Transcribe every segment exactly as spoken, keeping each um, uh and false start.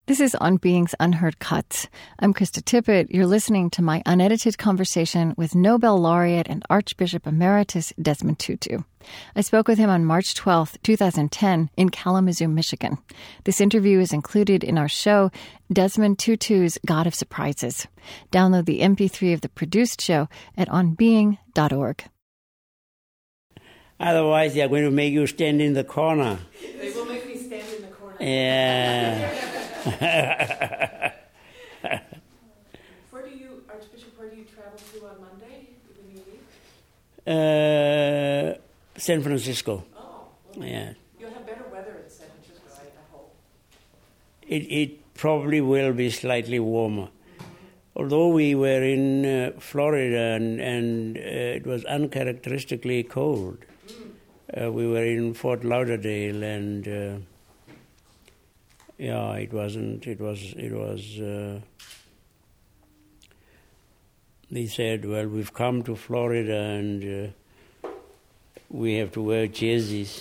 This is On Being's Unheard Cuts. I'm Krista Tippett. You're listening to my unedited conversation with Nobel laureate and Archbishop Emeritus Desmond Tutu. I spoke with him on March twelfth, twenty ten, in Kalamazoo, Michigan. This interview is included in our show, Desmond Tutu's God of Surprises. Download the M P three of the produced show at on being dot org. Otherwise, they are going to make you stand in the corner. They will make me stand in the corner. Yeah. Where do you, Archbishop, where do you travel to on Monday when you leave? Uh, San Francisco. Oh, well, yeah. You'll have better weather in San Francisco, I, I hope. It, it probably will be slightly warmer. Mm-hmm. Although we were in uh, Florida and, and uh, it was uncharacteristically cold. Mm. Uh, we were in Fort Lauderdale and... Uh, Yeah, it wasn't, it was, it was, uh, they said, well, we've come to Florida and uh, we have to wear jerseys.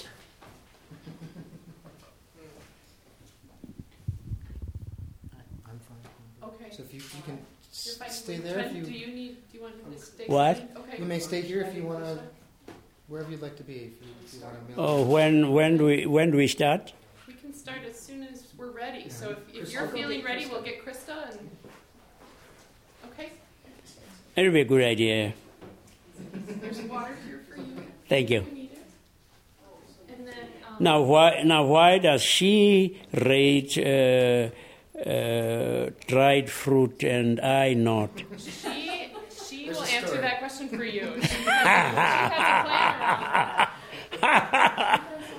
I'm fine. Okay. So if you, you can s- fine. stay there if you... Do you need, do you want him to stay? What? Okay. You may stay here if you want to, wherever you'd like to be. If you, if you want to Oh, when, when do we, when do we start? We can start as soon as we're ready. Yeah. So if, if you're feeling ready, we'll get Krista and... Okay. That'll be a good idea. There's water here for you. Thank you. If you need it. And then... Um, Now, why, now why does she rate uh, uh, dried fruit and I not? She, she will answer that question for you. She has, she has a plan around that.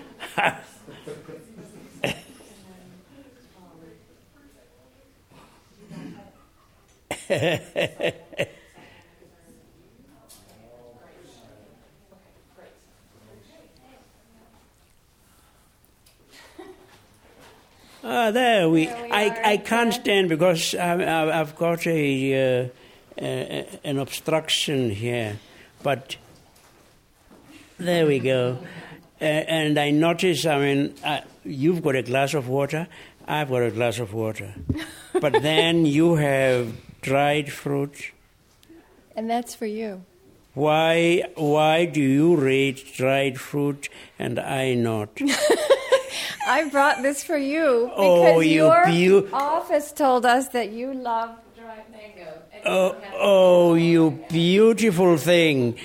Ah, there we. There we I are I can't stand because I, I've got a uh, uh, an obstruction here, but there we go. Uh, and I notice. I mean, uh, you've got a glass of water. I've got a glass of water, but then you have dried fruit. And that's for you. Why? Why do you rate dried fruit and I not? I brought this for you because Oh, you your beau- office told us that you love dried mango. And you Oh, don't have oh, you beautiful thing.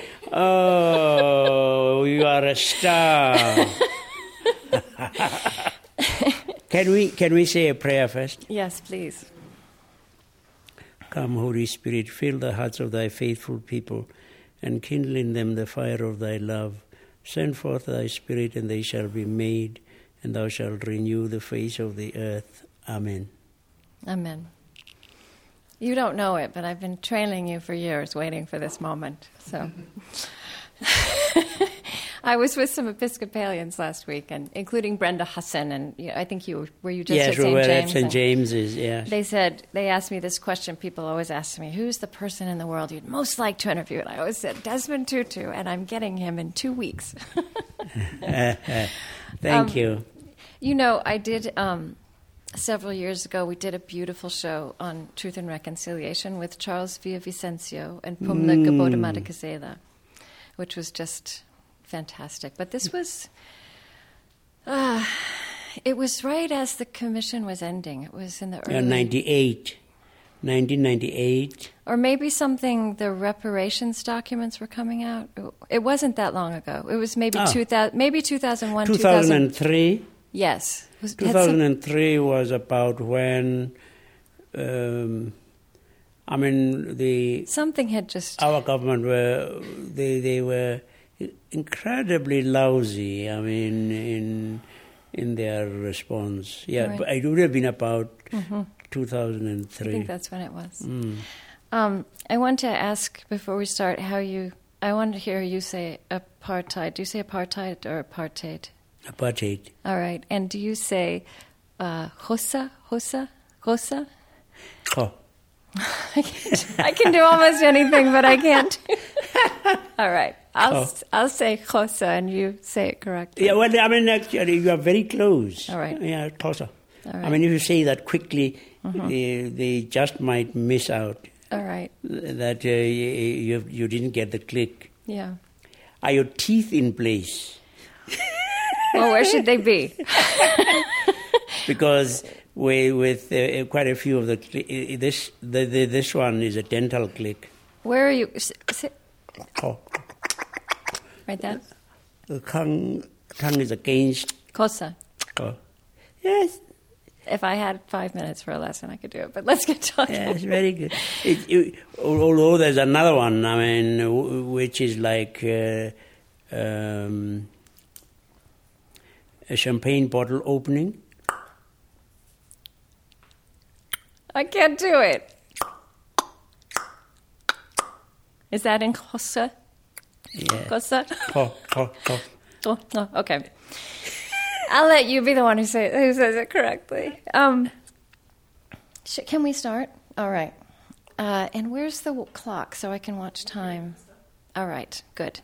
Oh, you are a star. Can we can we say a prayer first? Yes, please. Come, Holy Spirit, fill the hearts of thy faithful people and kindle in them the fire of thy love. Send forth thy Spirit, and they shall be made, and thou shalt renew the face of the earth. Amen. Amen. You don't know it, but I've been trailing you for years, waiting for this moment. So, I was with some Episcopalians last week, and including Brenda Husson, and you know, I think you were, were you just yes, at we Saint were James? at Saint James's. Yes. They said they asked me this question. People always ask me, "Who's the person in the world you'd most like to interview?" And I always said Desmond Tutu, and I'm getting him in two weeks. Thank um, you. You know, I did. Um, Several years ago, we did a beautiful show on Truth and Reconciliation with Charles Villavicencio and Pumla Mm. Gabodamada-Gazela, which was just fantastic. But this was, uh, it was right as the commission was ending. It was in the early... Uh, ninety-eight. nineteen ninety-eight. Or maybe something, the reparations documents were coming out. It wasn't that long ago. It was maybe, Oh. two thousand, maybe two thousand one, two thousand three. Yes. Was, two thousand three was about when, um, I mean, the something had just... our government were, they they were incredibly lousy, I mean, in in their response. Yeah, Right. but it would have been about Mm-hmm. two thousand three. I think that's when it was. Mm. Um, I want to ask, before we start, how you... I want to hear you say apartheid. Do you say apartheid or apartheid? Apartheid. All right. And do you say uh, Hossa? Hossa? Hossa? Oh. I, can't, I can do almost anything, but I can't. All right. I'll, Oh. s- I'll say Hossa, and you say it correctly. Yeah, well, I mean, actually, you are very close. All right. Yeah, Xhosa. All right. I mean, if you say that quickly, Mhm. they, they just might miss out All right. that uh, you, you didn't get the click. Yeah. Are your teeth in place? Well, where should they be? Because we, with uh, quite a few of the cli- this the, the, this one is a dental click. Where are you? S- sit. Oh, Right there. the tongue tongue is against. Cosa. Oh, yes, If I had five minutes for a lesson, I could do it. But let's get talking. yes, very good. It, it, although there's another one, I mean, w- which is like uh, um, a champagne bottle opening. I can't do it. Is that in Cosa? Yeah. Cosa? Oh, oh, oh. Oh, no. Okay. I'll let you be the one who, say, who says it correctly. Um, sh- can we start? All right. Uh, and where's the w- clock so I can watch time? All right. Good.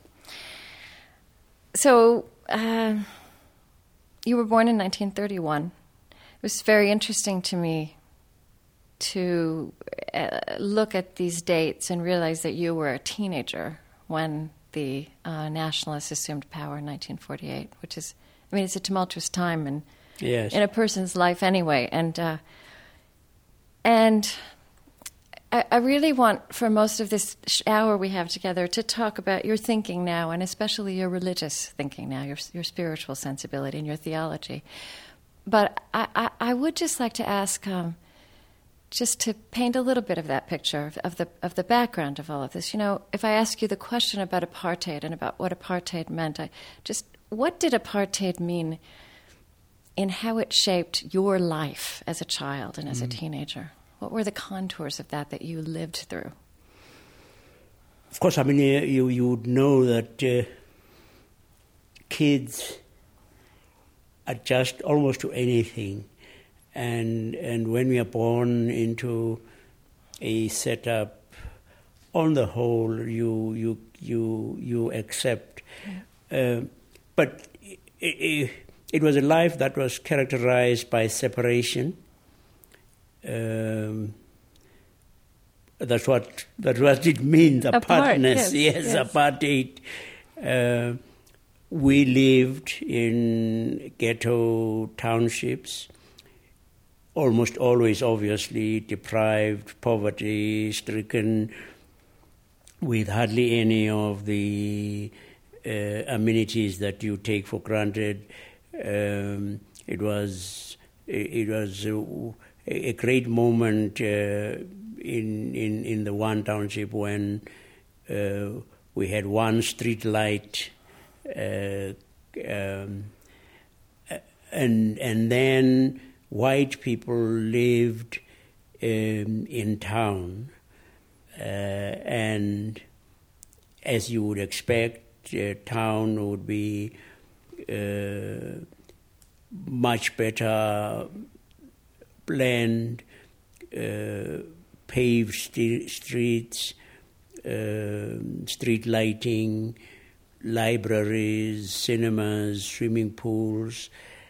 So uh, you were born in nineteen thirty-one. It was very interesting to me to uh, look at these dates and realize that you were a teenager when the uh, nationalists assumed power in nineteen forty-eight, which is, I mean, it's a tumultuous time in Yes. in a person's life anyway. And uh, and I, I really want, for most of this sh- hour we have together, to talk about your thinking now, and especially your religious thinking now, your your spiritual sensibility and your theology. But I, I, I would just like to ask, um, just to paint a little bit of that picture of, of the of the background of all of this. You know, if I ask you the question about apartheid and about what apartheid meant, I just what did apartheid mean in how it shaped your life as a child and as a teenager? What were the contours of that that you lived through? Of course, I mean, uh, you you would know that uh, kids adjust almost to anything, and and when we are born into a setup, on the whole, you you you you accept. Uh, but it, it was a life that was characterized by separation. Um, that's what that's what it means. Apart, Apartness, yes, yes, yes. apartheid. Uh, we lived in ghetto townships, almost always, obviously deprived, poverty-stricken, with hardly any of the uh, amenities that you take for granted. Um, it was it was a, a great moment uh, in in in the one township when uh, we had one street light, uh, um, and and then white people lived um, in town, uh, and as you would expect, uh, town would be uh, much better planned, uh, paved st- streets, uh, street lighting, libraries, cinemas, swimming pools,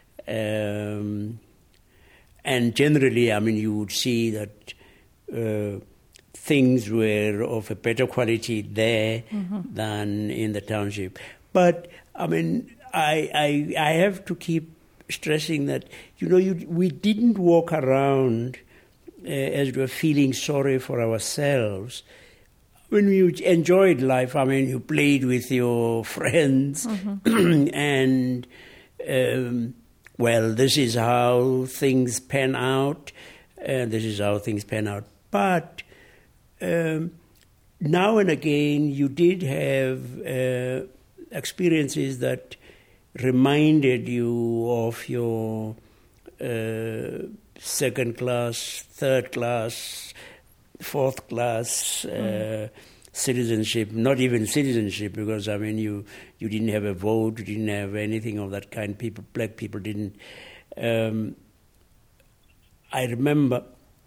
um, and generally, I mean, you would see that uh, things were of a better quality there mm-hmm. than in the township. But I mean, I I, I have to keep stressing that, you know, you, we didn't walk around uh, as we were feeling sorry for ourselves. When we enjoyed life, I mean, you played with your friends, mm-hmm. and, um, well, this is how things pan out, and this is how things pan out. But um, now and again, you did have uh, experiences that reminded you of your uh, second class, third class, fourth class uh, mm. citizenship, not even citizenship, because, I mean, you, you didn't have a vote, you didn't have anything of that kind. People, black people didn't. Um, I remember,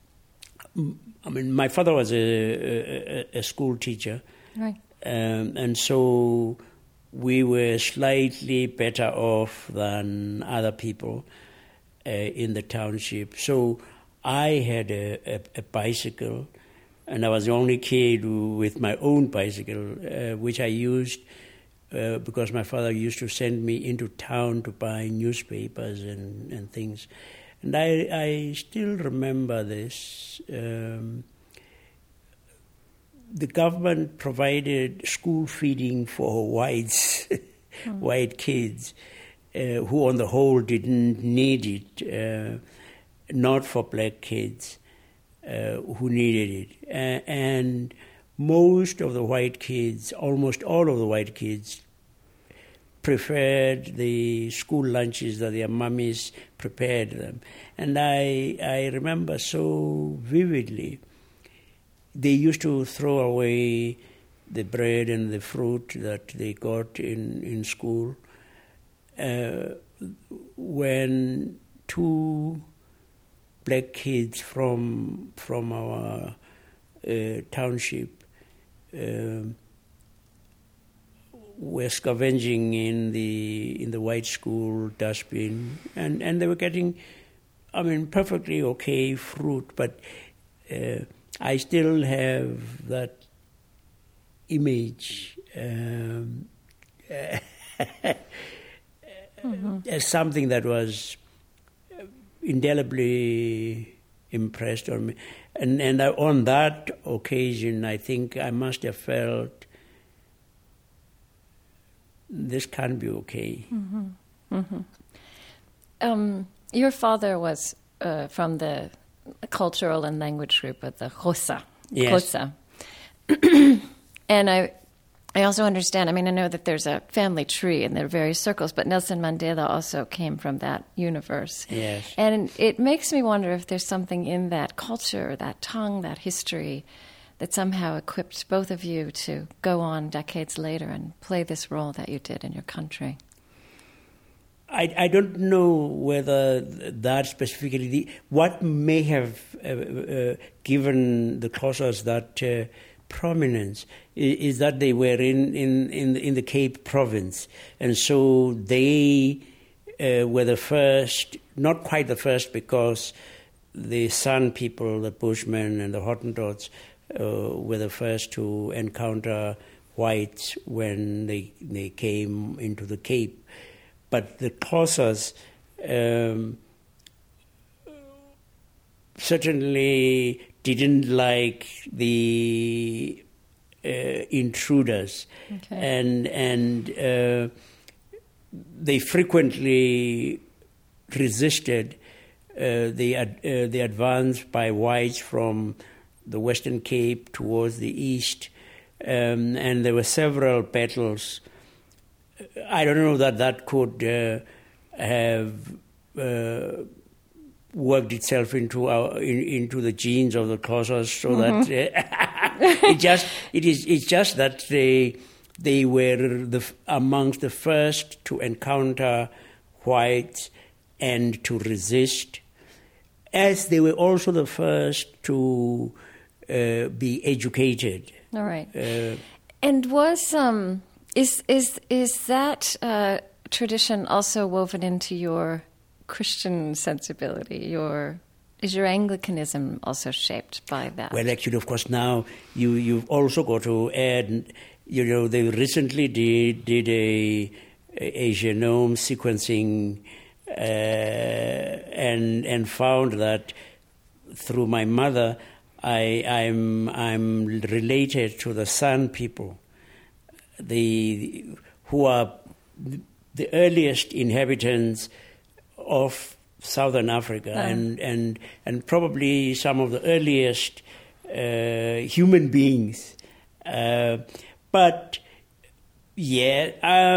I mean, my father was a, a, a school teacher, right. um, and so we were slightly better off than other people. uh, in the township. So I had a, a, a bicycle, and I was the only kid who, with my own bicycle, uh, which I used uh, because my father used to send me into town to buy newspapers and, and things. And I, I still remember this. Um, the government provided school feeding for whites, mm. white kids, uh, who on the whole didn't need it, uh, not for black kids. Uh, who needed it. Uh, and most of the white kids, almost all of the white kids, preferred the school lunches that their mummies prepared them. And I, I remember so vividly, they used to throw away the bread and the fruit that they got in, in school. Uh, when two black kids from from our uh, township um, were scavenging in the in the white school dustbin, and, and they were getting, I mean, perfectly okay fruit, but uh, I still have that image um, mm-hmm. as something that was indelibly impressed on me. And, and I, on that occasion, I think I must have felt this can't be okay. Mm-hmm. Mm-hmm. Um, your father was uh, from the cultural and language group of the Xhosa. Yes. Xhosa. And I I also understand, I mean, I know that there's a family tree and there are various circles, but Nelson Mandela also came from that universe. Yes. And it makes me wonder if there's something in that culture, that tongue, that history, that somehow equipped both of you to go on decades later and play this role that you did in your country. I, I don't know whether that specifically, the, what may have uh, uh, given the Xhosas that uh, prominence is, is that they were in, in, in, the, in the Cape Province, and so they uh, were the first, not quite the first, because the San people, the Bushmen and the Hottentots, uh, were the first to encounter whites when they they came into the Cape. But the Xhosas um, certainly didn't like the uh, intruders, okay. and and uh, they frequently resisted uh, the uh, the advance by whites from the Western Cape towards the east, um, and there were several battles. I don't know that that could uh, have uh, worked itself into our in, into the genes of the Xhosas, so mm-hmm. that uh, it just it is it's just that they they were the amongst the first to encounter whites and to resist, as they were also the first to uh, be educated. All right, uh, and was um. Is is is that uh, tradition also woven into your Christian sensibility? Your is your Anglicanism also shaped by that? Well, actually, of course, now you you've also got to add. You know, they recently did did a a genome sequencing uh, and and found that through my mother, I I'm I'm related to the San people. The who are the earliest inhabitants of Southern Africa, oh. and, and and probably some of the earliest uh, human beings. Uh, but yeah,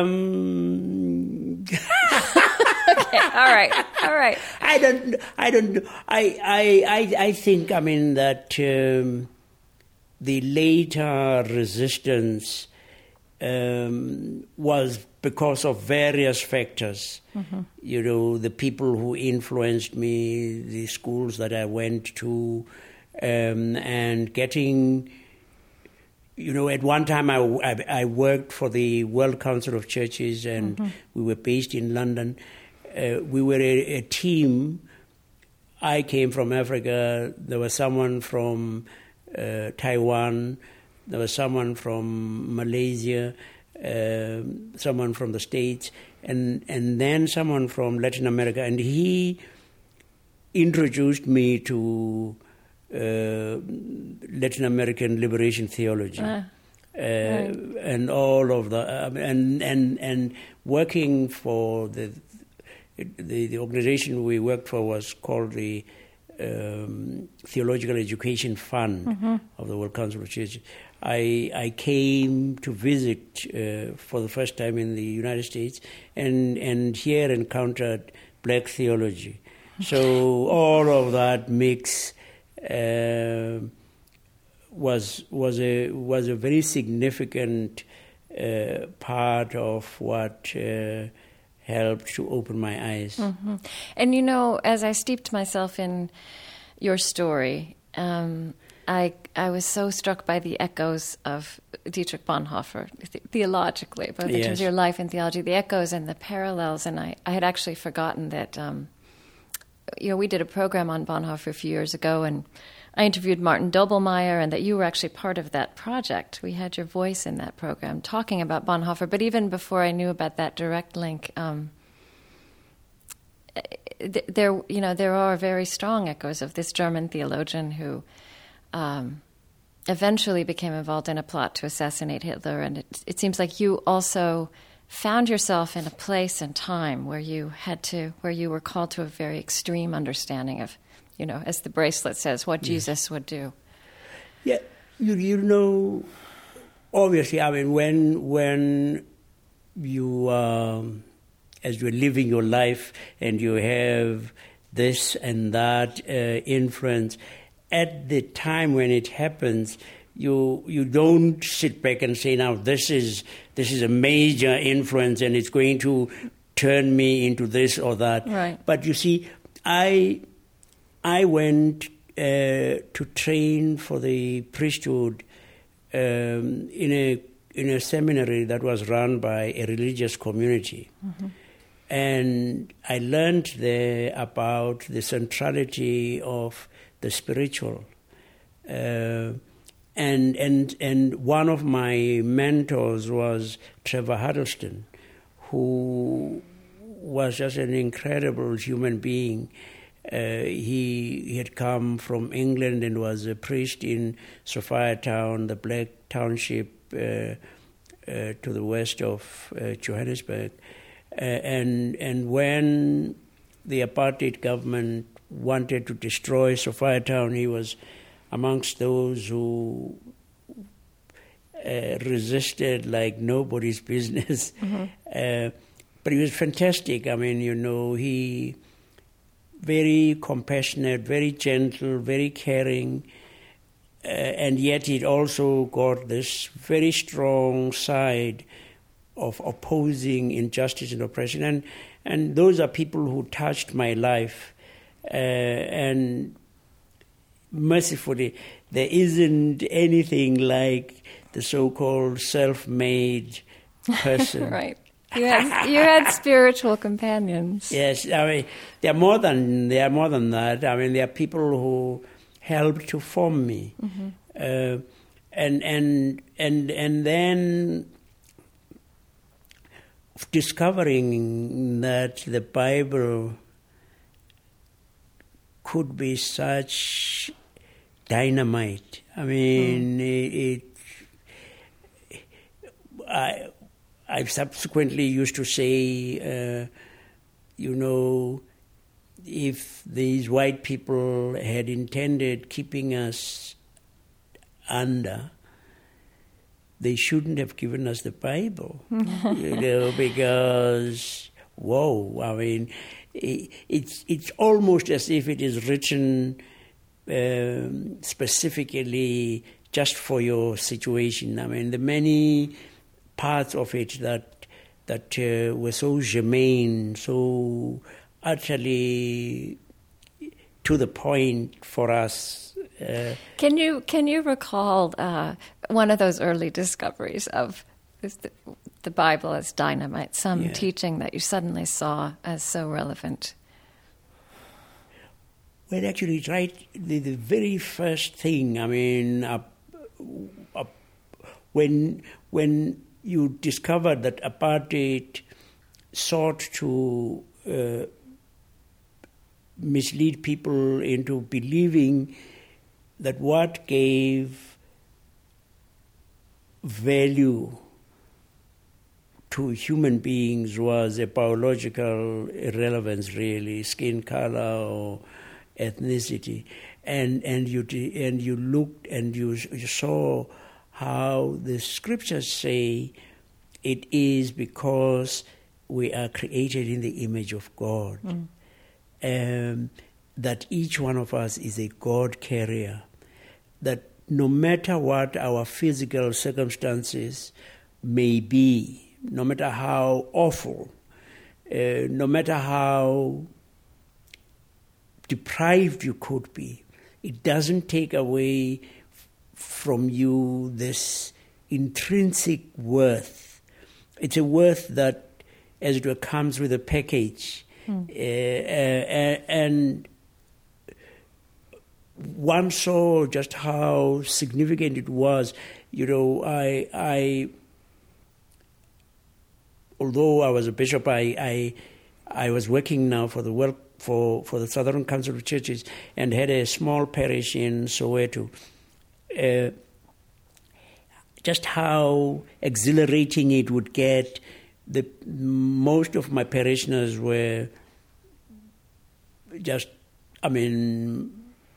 um, okay, all right, all right. I don't, I don't, I, I, I, I think. I mean that um, the later resistance. Um, was because of various factors. Mm-hmm. You know, the people who influenced me, the schools that I went to, um, and getting, you know, at one time I, I, I worked for the World Council of Churches, and mm-hmm. we were based in London. uh, we were a, a team. I came from Africa. There was someone from uh, Taiwan. There was someone from Malaysia, uh, someone from the States, and, and then someone from Latin America. And he introduced me to uh, Latin American liberation theology. Ah. Uh, right. And all of the um, and and and working for the, the the organization we worked for was called the um, Theological Education Fund mm-hmm. of the World Council of Churches. I I came to visit uh, for the first time in the United States, and and here encountered black theology. So all of that mix. Uh, was was a was a very significant uh, part of what uh, helped to open my eyes. Mm-hmm. And you know, as I steeped myself in your story, um, I I was so struck by the echoes of Dietrich Bonhoeffer, th- theologically, both in yes. terms of your life and theology, the echoes and the parallels. And I, I had actually forgotten that, um, you know, we did a program on Bonhoeffer a few years ago, and I interviewed Martin Doblmeier, and that you were actually part of that project. We had your voice in that program talking about Bonhoeffer. But even before I knew about that direct link, um, th- there, you know, there are very strong echoes of this German theologian who um, eventually became involved in a plot to assassinate Hitler. And it, it seems like you also found yourself in a place and time where you had to, where you were called to a very extreme understanding of, you know, as the bracelet says, what Jesus would do. Yeah, you you know, obviously, I mean, when when you, um, as you're living your life and you have this and that uh, influence, at the time when it happens, you you don't sit back and say, now this is this is a major influence and it's going to turn me into this or that. Right. But you see, I. I went uh, to train for the priesthood um, in a in a seminary that was run by a religious community, mm-hmm. and I learned there about the centrality of the spiritual, uh, and and and one of my mentors was Trevor Huddleston, who was just an incredible human being. Uh, he, he had come from England and was a priest in Sophiatown, the black township uh, uh, to the west of uh, Johannesburg. Uh, and and when the apartheid government wanted to destroy Sophiatown, he was amongst those who uh, resisted like nobody's business. Mm-hmm. Uh, but he was fantastic. I mean, you know, he... very compassionate, very gentle, very caring, uh, and yet it also got this very strong side of opposing injustice and oppression. And and those are people who touched my life. Uh, and mercifully, there isn't anything like the so-called self-made person. Right. You had you had spiritual companions. Yes, I mean they are more than they are more than that. I mean, they are people who helped to form me, mm-hmm. uh, and and and and then discovering that the Bible could be such dynamite. I mean, mm. it. it I. I subsequently used to say, uh, you know, if these white people had intended keeping us under, they shouldn't have given us the Bible, you know, because, whoa, I mean, it, it's it's almost as if it is written um, specifically just for your situation. I mean, the many parts of it that that uh, were so germane, so utterly to the point for us. Uh, can you can you recall uh, one of those early discoveries of this, the Bible as dynamite, some Yeah. teaching that you suddenly saw as so relevant? Well, actually, it's right. The, the very first thing, I mean, uh, uh, when when you discovered that apartheid sought to uh, mislead people into believing that what gave value to human beings was a biological irrelevance, really, skin color or ethnicity, and and you and you looked and you, you saw how the scriptures say it is because we are created in the image of God, mm. um, that each one of us is a God carrier, that no matter what our physical circumstances may be, no matter how awful, uh, no matter how deprived you could be, it doesn't take away f- from you this intrinsic worth. It's a worth that, as it were, comes with a package. Mm. Uh, uh, and one saw just how significant it was. You know, I, I although I was a bishop, I, I, I was working now for the work for, for the Southern Council of Churches and had a small parish in Soweto. Uh, just how exhilarating it would get. The most of my parishioners were just, I mean,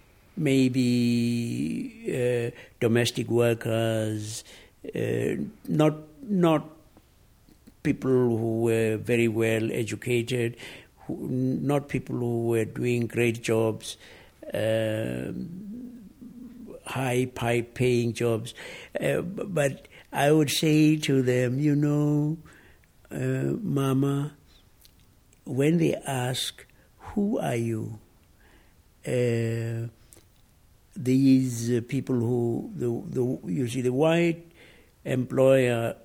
maybe uh, domestic workers, uh, not not people who were very well educated, who, not people who were doing great jobs, uh, high paying jobs. Uh, but I would say to them, you know, uh, Mama, when they ask, who are you? Uh, these uh, people who, the, the you see, the white employer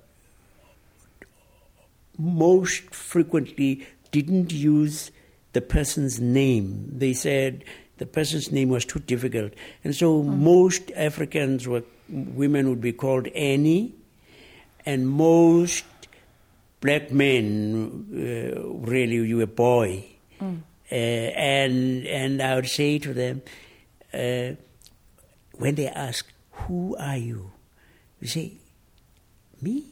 most frequently didn't use the person's name. They said the person's name was too difficult. And so mm-hmm. most Africans were, women would be called Annie, and most black men, uh, really, you were boy. Mm. Uh, and and I would say to them, uh, when they ask, who are you? You say, me?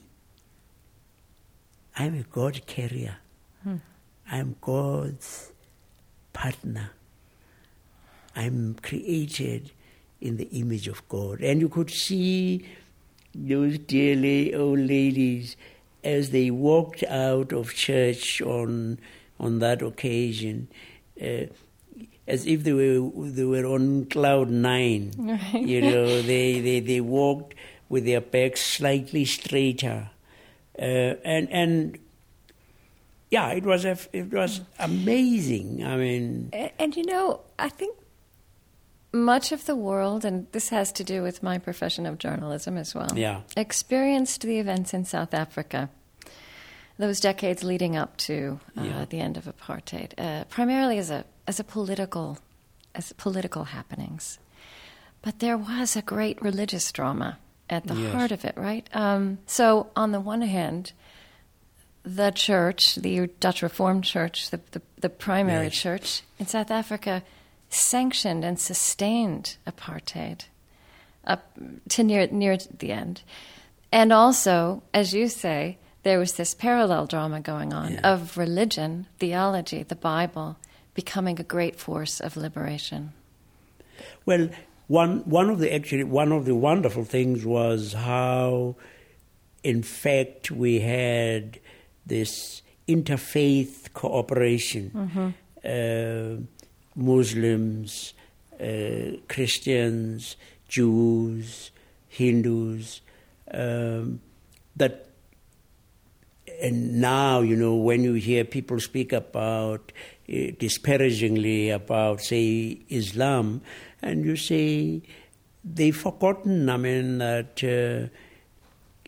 I'm a God carrier. Hmm. I'm God's partner. I'm created in the image of God. And you could see those dear old ladies as they walked out of church on on that occasion, uh, as if they were they were on cloud nine. Right. You know, they, they, they walked with their backs slightly straighter. Uh, and and yeah, it was a, it was amazing. I mean, and, and you know, I think much of the world, and this has to do with my profession of journalism as well, yeah. experienced the events in South Africa, those decades leading up to uh, yeah. the end of apartheid, uh, primarily as a as a political as political happenings. But there was a great religious drama at the yes. heart of it, right? Um, so on the one hand, the church, the Dutch Reformed Church, the, the, the primary yes. church in South Africa, sanctioned and sustained apartheid up to near near the end. And also, as you say, there was this parallel drama going on yeah. of religion, theology, the Bible, becoming a great force of liberation. Well, One one of the actually one of the wonderful things was how, in fact, we had this interfaith cooperation. Mm-hmm. Uh, Muslims, uh, Christians, Jews, Hindus. Um, that, and now you know when you hear people speak about uh, disparagingly about, say, Islam. And you say, they've forgotten, I mean, that uh,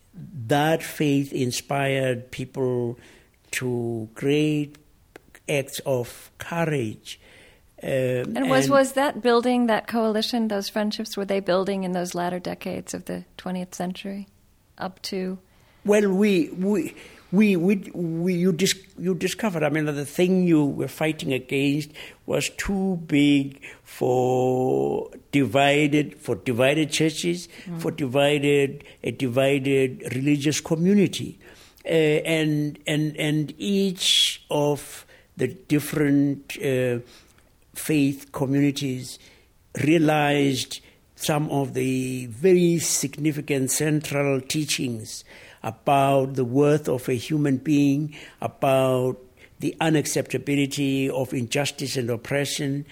that faith inspired people to great acts of courage. Um, and was and was that building, that coalition, those friendships, were they building in those latter decades of the twentieth century up to? Well, we we we we, we you dis, you discovered. I mean, the thing you were fighting against was too big for divided for divided churches, mm. for divided a divided religious community, uh, and and and each of the different uh, faith communities realized some of the very significant central teachings about the worth of a human being, about the unacceptability of injustice and oppression.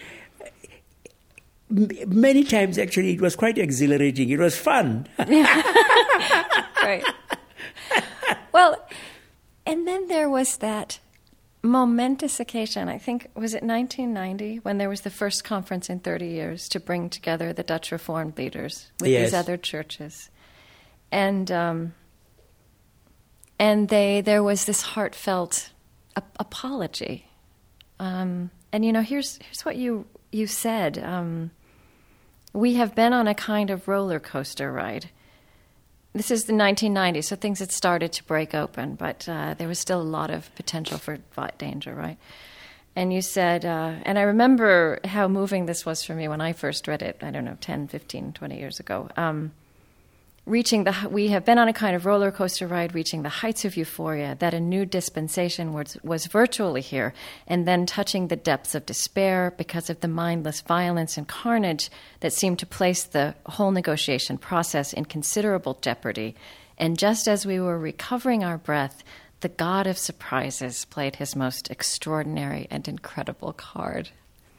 M- many times, actually, it was quite exhilarating. It was fun. Right. Well, and then there was that momentous occasion, I think, was it nineteen ninety, when there was the first conference in thirty years to bring together the Dutch Reformed leaders with yes. these other churches. And um, and they there was this heartfelt ap- apology. Um, and, you know, here's here's what you, you said. Um, we have been on a kind of roller coaster ride. This is the nineteen nineties, so things had started to break open, but uh, there was still a lot of potential for danger, right? And you said, uh, and I remember how moving this was for me when I first read it, I don't know, ten, fifteen, twenty years ago. Um, reaching the, we have been on a kind of roller coaster ride, reaching the heights of euphoria, that a new dispensation was, was virtually here, and then touching the depths of despair because of the mindless violence and carnage that seemed to place the whole negotiation process in considerable jeopardy. And just as we were recovering our breath, the god of surprises played his most extraordinary and incredible card.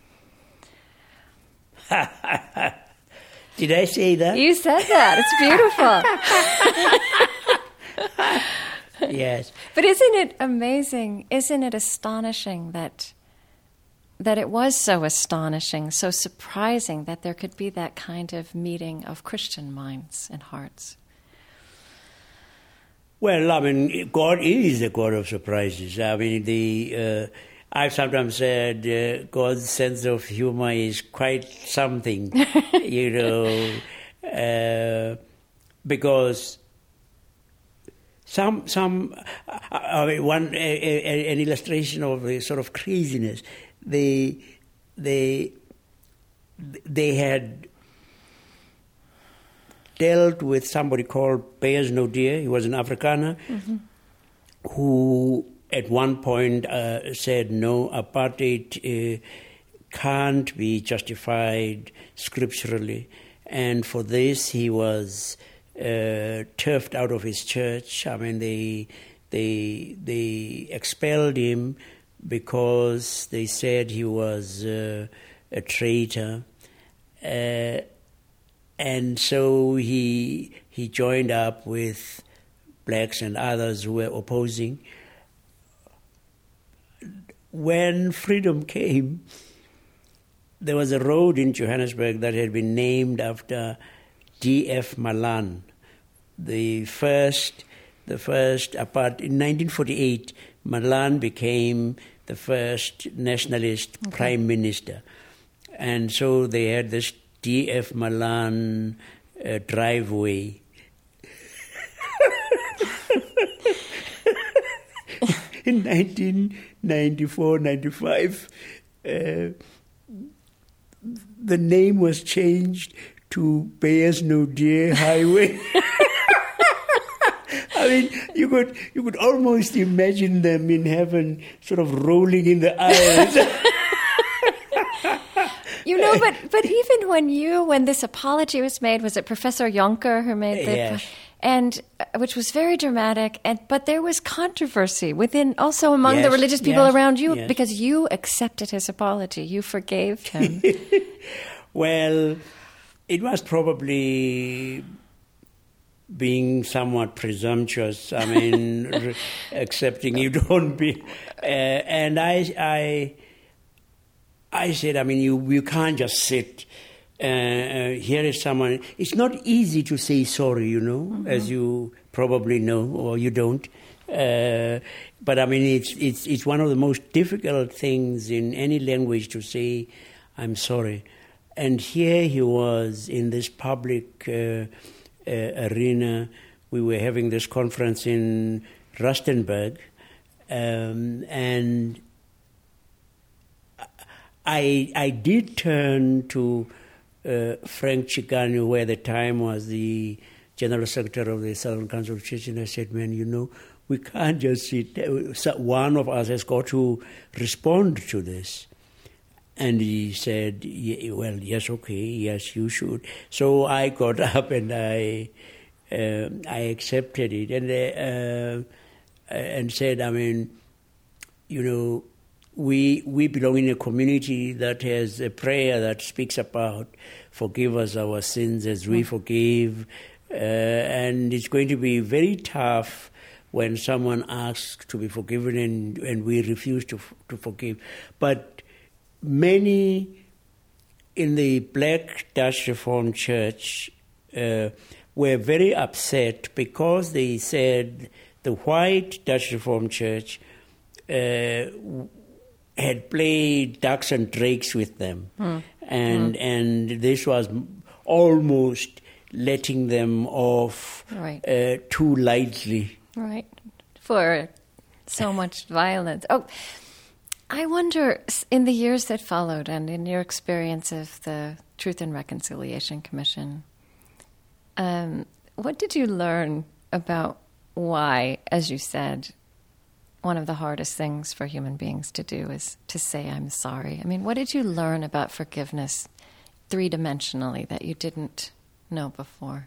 Did I say that? You said that. It's beautiful. Yes. But isn't it amazing? Isn't it astonishing that that it was so astonishing, so surprising that there could be that kind of meeting of Christian minds and hearts? Well, I mean, God is the God of surprises. I mean, the uh, I've sometimes said uh, God's sense of humor is quite something, you know, uh, because some some I mean, one a, a, an illustration of a sort of craziness. They they they had dealt with somebody called Beyers Naudé. He was an Afrikaner mm-hmm. who at one point uh, said, no, apartheid uh, can't be justified scripturally. And for this, he was uh, turfed out of his church. I mean, they, they, they expelled him because they said he was uh, a traitor. Uh, and so he he joined up with blacks and others who were opposing. When freedom came, there was a road in Johannesburg that had been named after D F Malan, the first, the first apart in nineteen forty-eight. Malan became the first nationalist okay. prime minister, and so they had this D F Malan uh, driveway. In nineteen ninety-four ninety-five, uh, the name was changed to Beyers Naudé Highway. I mean, you could you could almost imagine them in heaven, sort of rolling in the aisles. You know, but but even when you when this apology was made, was it Professor Jonker who made the yes. and uh, which was very dramatic, and but there was controversy within also among yes, the religious people yes, around you yes. because you accepted his apology, you forgave him. Well, it was probably being somewhat presumptuous. I mean, re- accepting you don't be, uh, and I I. I said, I mean, you you can't just sit uh, uh, here is someone. It's not easy to say sorry, you know, mm-hmm. as you probably know, or you don't. Uh, but I mean, it's it's it's one of the most difficult things in any language to say, "I'm sorry." And here he was in this public uh, uh, arena. We were having this conference in Rustenburg, um, and I I did turn to uh, Frank Chikane, who at the time was the General Secretary of the Southern Council of Churches, and I said, man, you know, we can't just sit. One of us has got to respond to this. And he said, yeah, well, yes, okay, yes, you should. So I got up and I uh, I accepted it and uh, and said, I mean, you know, we we belong in a community that has a prayer that speaks about forgive us our sins as we forgive, uh, and it's going to be very tough when someone asks to be forgiven and, and we refuse to to forgive, but many in the Black Dutch Reformed Church uh, were very upset because they said the white Dutch Reformed Church uh, had played ducks and drakes with them, mm. and mm. and this was almost letting them off right. uh, too lightly. Right, for so much violence. Oh. I wonder, in the years that followed and in your experience of the Truth and Reconciliation Commission, um, what did you learn about why, as you said, one of the hardest things for human beings to do is to say, I'm sorry? I mean, what did you learn about forgiveness three-dimensionally that you didn't know before?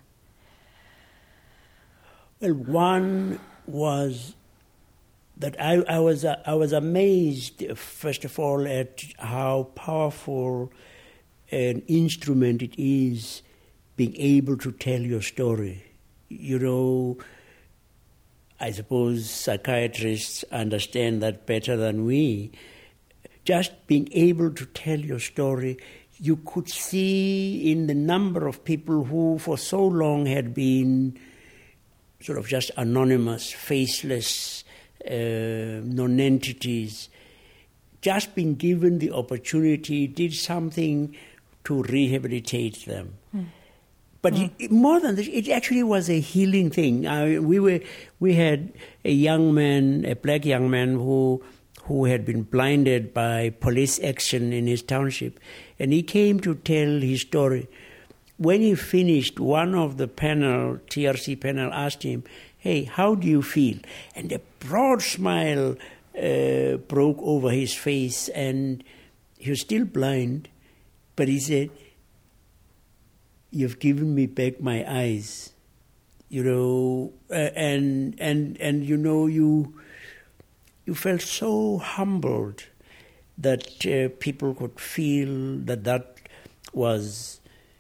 Well, one was that I, I was uh, I was amazed, first of all, at how powerful an instrument it is being able to tell your story. You know, I suppose psychiatrists understand that better than we. Just being able to tell your story, you could see in the number of people who for so long had been sort of just anonymous, faceless, Uh, non-entities, just being given the opportunity, did something to rehabilitate them. Mm. But mm. It, more than this, it actually was a healing thing. I, we were, we had a young man, a black young man who who had been blinded by police action in his township, and he came to tell his story. When he finished, one of the panel, T R C panel, asked him, hey, how do you feel? And a broad smile uh, broke over his face, and he was still blind, but he said, you've given me back my eyes, you know, uh, and and and you know, you you felt so humbled that uh, people could feel that that was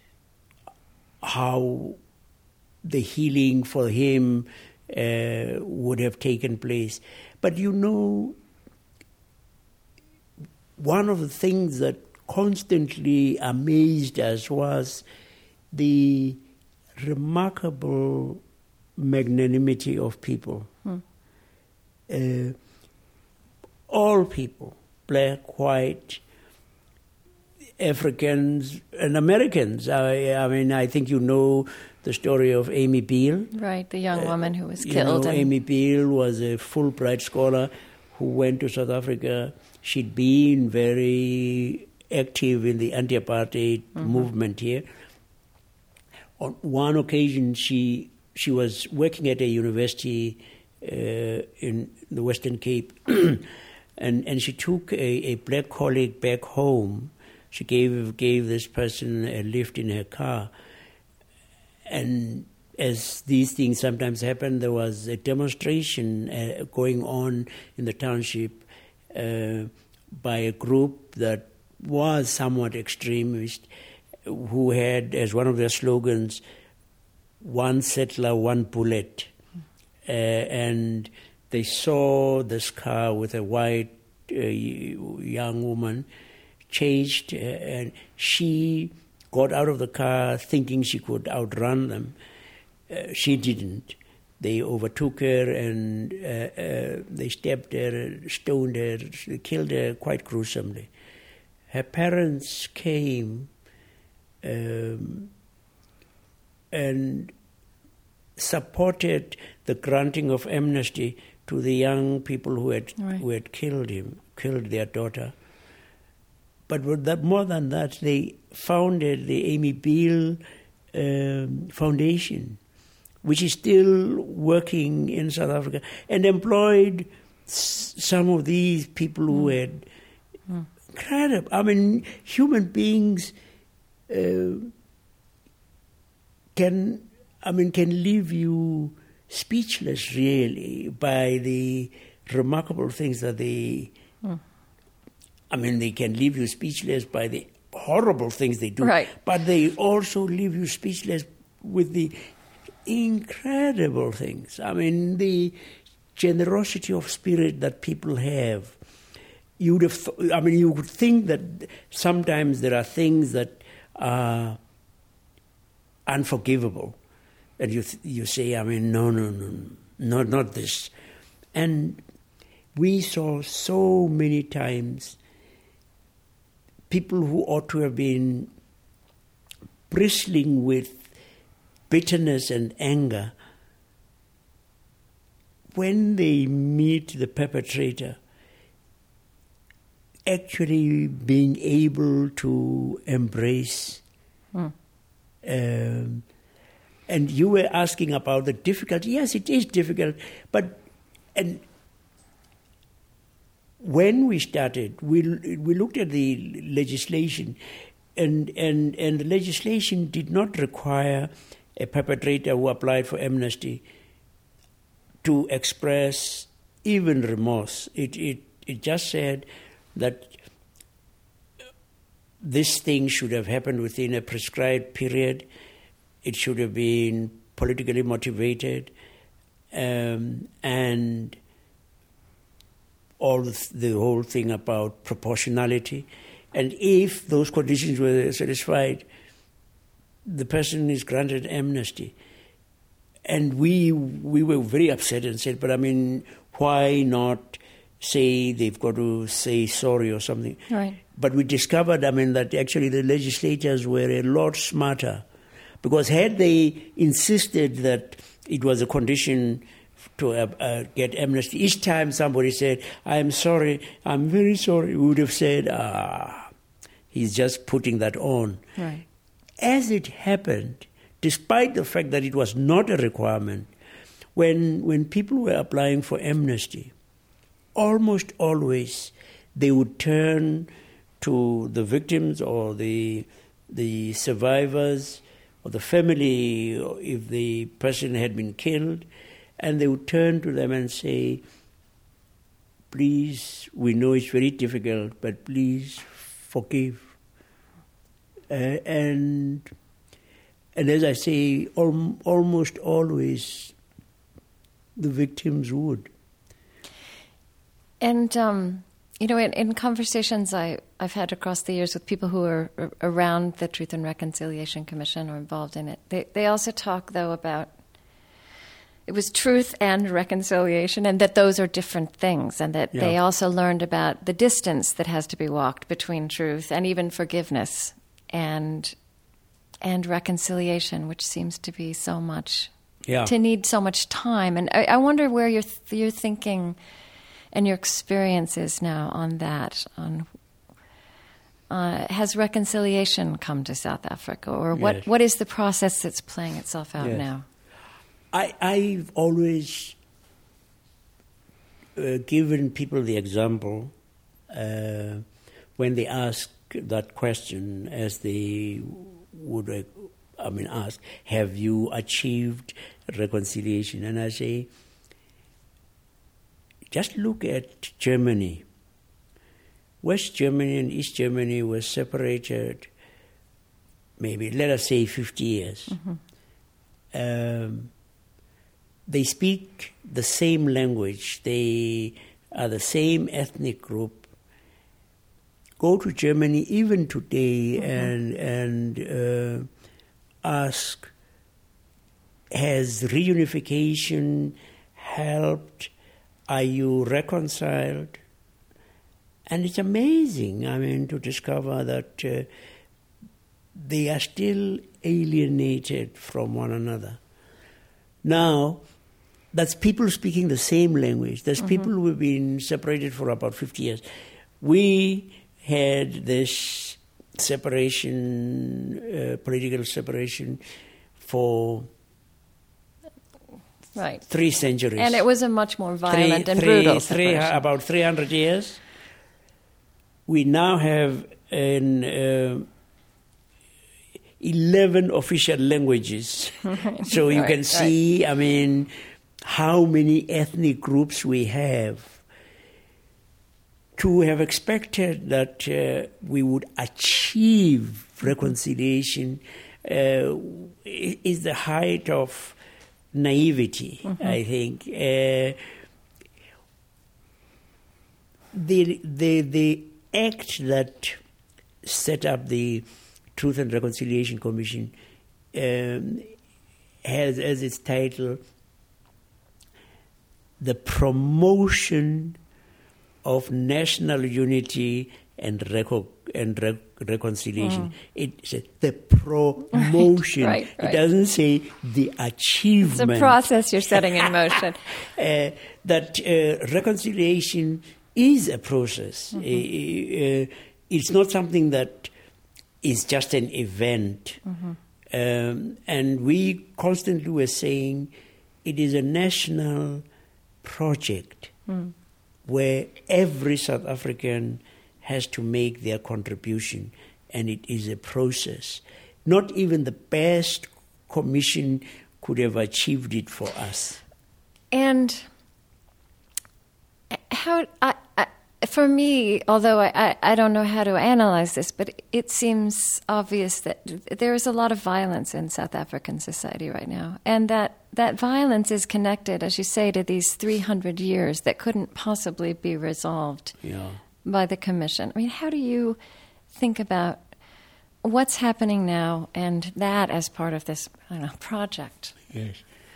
how the healing for him Uh, would have taken place. But you know, one of the things that constantly amazed us was the remarkable magnanimity of people. Hmm. Uh, all people, black, white, Africans, and Americans. I, I mean, I think you know the story of Amy Beale. Right, the young uh, woman who was you killed. Know, and Amy Beale was a Fulbright scholar who went to South Africa. She'd been very active in the anti-apartheid mm-hmm. movement here. On one occasion, she she was working at a university uh, in the Western Cape, and and she took a, a black colleague back home. She gave gave this person a lift in her car. And as these things sometimes happen, there was a demonstration uh, going on in the township uh, by a group that was somewhat extremist, who had as one of their slogans, one settler, one bullet. Uh, and they saw this car with a white uh, young woman, changed, uh, and she got out of the car thinking she could outrun them. Uh, she didn't. They overtook her and uh, uh, they stabbed her, stoned her, they killed her quite gruesomely. Her parents came um, and supported the granting of amnesty to the young people who had right. who had killed him, killed their daughter. But with that, more than that, they founded the Amy Beale um, Foundation, which is still working in South Africa, and employed s- some of these people who Mm. had Mm. incredible. I mean, human beings uh, can, I mean, can leave you speechless, really, by the remarkable things that they. Mm. I mean, they can leave you speechless by the horrible things they do, right. but they also leave you speechless with the incredible things. I mean, the generosity of spirit that people have. You would have, th- I mean, you would think that sometimes there are things that are unforgivable, and you th- you say, I mean, no, no, no, no, not this. And we saw so many times people who ought to have been bristling with bitterness and anger, when they meet the perpetrator, actually being able to embrace. Mm. Um, and you were asking about the difficulty. Yes, it is difficult, but and when we started, we we looked at the legislation, and and and the legislation did not require a perpetrator who applied for amnesty to express even remorse. It it it just said that this thing should have happened within a prescribed period. It should have been politically motivated, um, and all the, the whole thing about proportionality. And if those conditions were satisfied, the person is granted amnesty. And we we were very upset and said, but I mean, why not say they've got to say sorry or something? Right. But we discovered, I mean, that actually the legislators were a lot smarter, because had they insisted that it was a condition to uh, uh, get amnesty, each time somebody said, I'm sorry, I'm very sorry, we would have said, ah, he's just putting that on. Right. As it happened, despite the fact that it was not a requirement, when when people were applying for amnesty, almost always they would turn to the victims or the the survivors or the family, or if the person had been killed, and they would turn to them and say, please, we know it's very difficult, but please forgive. Uh, and and as I say, al- almost always the victims would. And, um, you know, in, in conversations I, I've had across the years with people who are r- around the Truth and Reconciliation Commission or involved in it, they, they also talk, though, about it was truth and reconciliation, and that those are different things, and that Yeah. they also learned about the distance that has to be walked between truth and even forgiveness and and reconciliation, which seems to be so much, Yeah. to need so much time. And I, I wonder where your th- your thinking and your experience is now on that. On uh, has reconciliation come to South Africa, or what? Yes. What is the process that's playing itself out Yes. now? I, I've always uh, given people the example uh, when they ask that question, as they would, uh, I mean, ask, have you achieved reconciliation? And I say, just look at Germany. West Germany and East Germany were separated maybe, let us say, fifty years. Mm-hmm. Um, they speak the same language. They are the same ethnic group. go to Germany even today mm-hmm. and and uh, ask, has reunification helped? Are you reconciled? And it's amazing, I mean, to discover that uh, they are still alienated from one another. Now, that's people speaking the same language. There's mm-hmm. people who have been separated for about fifty years. We had this separation, uh, political separation, for right. three centuries. And it was a much more violent three, and three, brutal three, separation. About three hundred years. We now have an, uh, eleven official languages. So you right, can see, right. I mean, how many ethnic groups we have. To have expected that uh, we would achieve reconciliation uh, is the height of naivety, mm-hmm. I think. Uh, the, the, the act that set up the Truth and Reconciliation Commission um, has as its title the promotion of national unity and reco- and re- reconciliation. Mm. It says the promotion. Right, right, right. It doesn't say the achievement. It's a process you're setting in motion. uh, that uh, reconciliation is a process. Mm-hmm. Uh, uh, it's not something that is just an event. Mm-hmm. Um, and we constantly were saying it is a national project mm. where every South African has to make their contribution, and it is a process. Not even the best commission could have achieved it for us. And how, I, I, for me, although I, I don't know how to analyze this, but it seems obvious that there is a lot of violence in South African society right now, and that that violence is connected, as you say, to these three hundred years that couldn't possibly be resolved yeah. by the commission. I mean, how do you think about what's happening now and that as part of this, I don't know, project? Yes.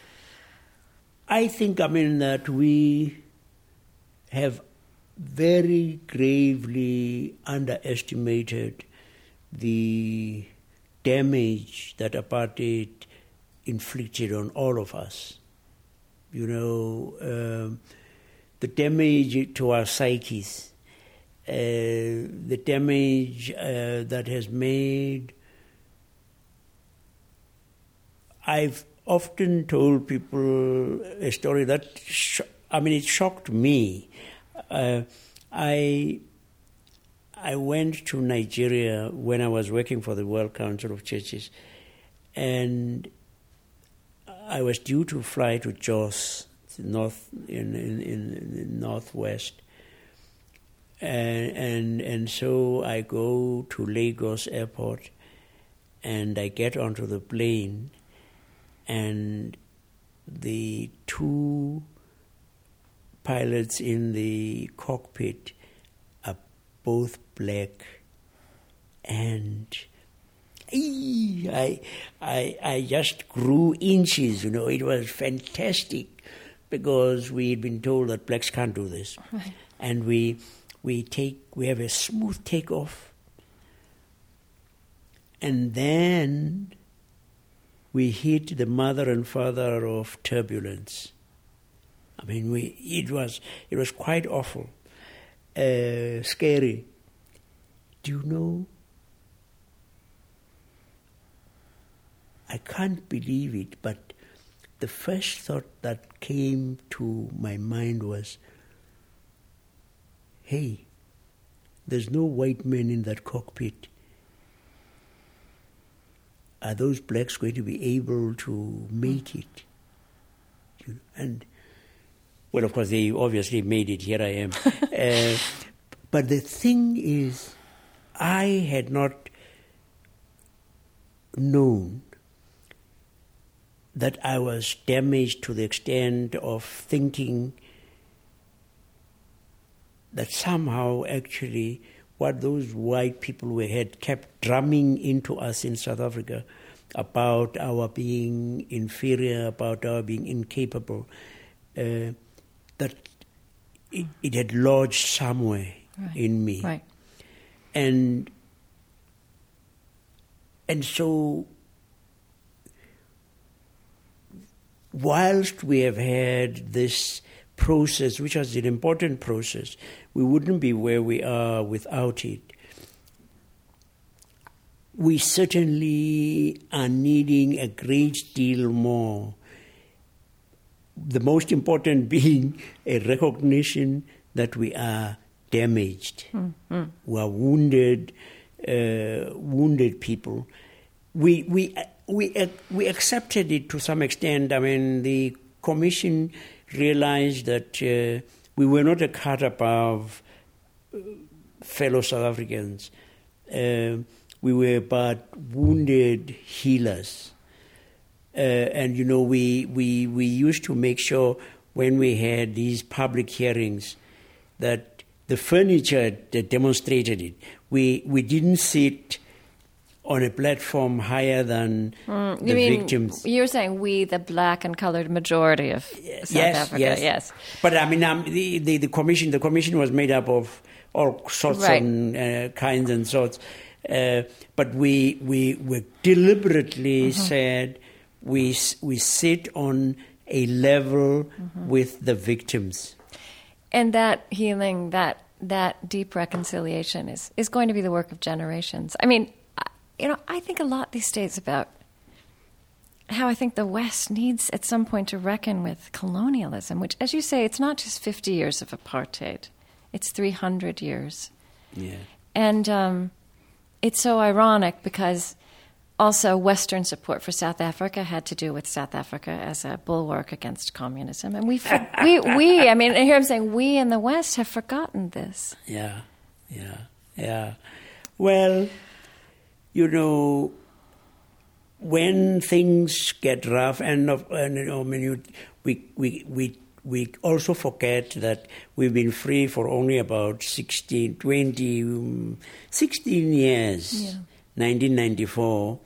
I think, I mean, that we have very gravely underestimated the damage that apartheid inflicted on all of us. You know, um, the damage to our psyches, uh, the damage uh, that has made. I've often told people a story that, sh- I mean, it shocked me. Uh, I I went to Nigeria when I was working for the World Council of Churches, and I was due to fly to Jos, north in in, in the northwest, and, and and so I go to Lagos Airport, and I get onto the plane, and the two pilots in the cockpit are both black, and I, I, I just grew inches. You know, it was fantastic because we had been told that blacks can't do this, right. and we we take we have a smooth takeoff, and then we hit the mother and father of turbulence. I mean, we it was it was quite awful, uh, scary. Do you know? I can't believe it, but the first thought that came to my mind was, hey, there's no white men in that cockpit. Are those blacks going to be able to make it? And, well, of course, they obviously made it. Here I am. uh, but the thing is, I had not known that I was damaged to the extent of thinking that somehow actually what those white people were, had kept drumming into us in South Africa about our being inferior, about our being incapable, uh, that it, it had lodged somewhere right. in me. Right. And and so whilst we have had this process, which was an important process, we wouldn't be where we are without it. We certainly are needing a great deal more. The most important being a recognition that we are damaged. Mm-hmm. We are wounded, uh, wounded people. We we we we accepted it to some extent. I mean, the commission realized that uh, we were not a cut above fellow South Africans. Uh, we were but wounded healers. Uh, and, you know, we, we, we used to make sure when we had these public hearings that the furniture that demonstrated it, we, we didn't sit on a platform higher than mm, the you mean, victims. You're saying we, the black and colored majority of South yes, Africa. Yes, yes. But I mean, um, the, the the commission the commission was made up of all sorts right. and uh, kinds and sorts. Uh, but we we were deliberately mm-hmm. said we we sit on a level mm-hmm. with the victims. And that healing, that that deep reconciliation is is going to be the work of generations. I mean. You know, I think a lot these days about how I think the West needs at some point to reckon with colonialism, which, as you say, it's not just fifty years of apartheid. It's three hundred years. Yeah. And um, it's so ironic because also Western support for South Africa had to do with South Africa as a bulwark against communism. And we, we, we, I mean, here I'm saying we in the West have forgotten this. Yeah, yeah, yeah. Well... You know, when things get rough, and, and you know, I mean, you, we we we we also forget that we've been free for only about sixteen, twenty, um, sixteen years, yeah. nineteen ninety-four.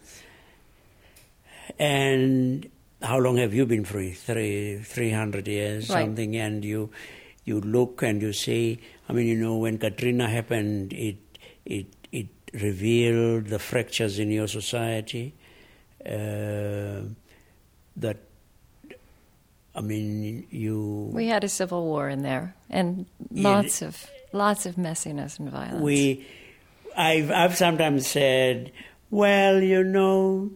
And how long have you been free? Three, three hundred years, right. something. And you you look and you say, I mean, you know, when Katrina happened, it it it revealed the fractures in your society, uh, that, I mean, you... We had a civil war in there, and lots yeah, of lots of messiness and violence. We, I've, I've sometimes said, well, you know,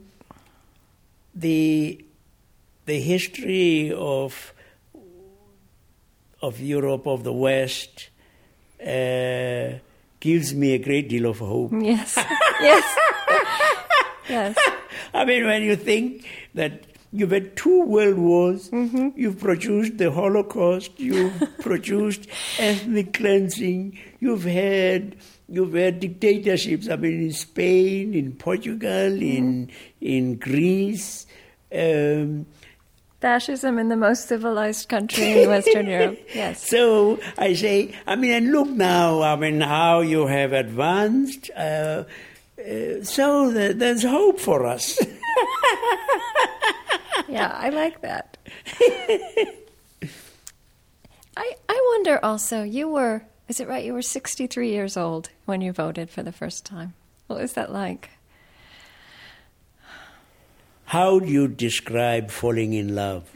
the the history of of Europe, of the West, uh, gives me a great deal of hope. Yes, yes, yes. I mean, when you think that you've had two world wars, mm-hmm. you've produced the Holocaust, you've produced ethnic cleansing, you've had you've had dictatorships. I mean, in Spain, in Portugal, mm-hmm. in in Greece. Um, Fascism in the most civilized country in Western Europe, yes. So I say, I mean, and look now, I mean, how you have advanced. Uh, uh, so th- there's hope for us. Yeah, I like that. I I wonder also, you were, is it right, you were sixty-three years old when you voted for the first time. What was that like? How do you describe falling in love?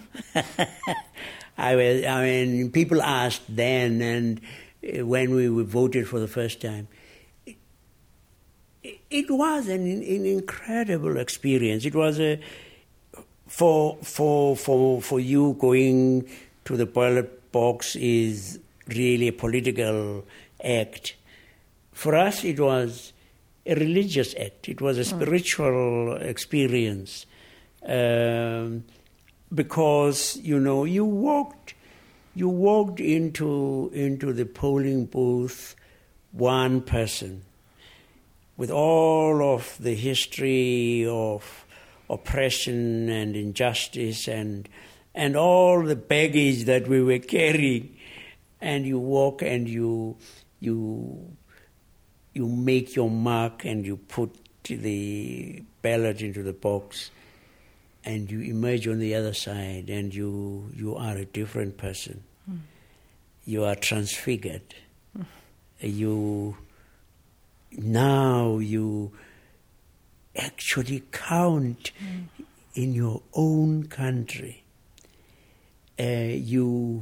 I, was, I mean, people asked then, and when we voted for the first time, it, it was an, an incredible experience. It was a for for for for you going to the ballot box is really a political act. For us, it was a religious act. It was a spiritual experience, um, because you know you walked, you walked into into the polling booth, one person, with all of the history of oppression and injustice and and all the baggage that we were carrying, and you walk and you you. you make your mark and you put the ballot into the box and you emerge on the other side and you you are a different person. Mm. You are transfigured. Mm. You now you actually count mm. in your own country. Uh, you,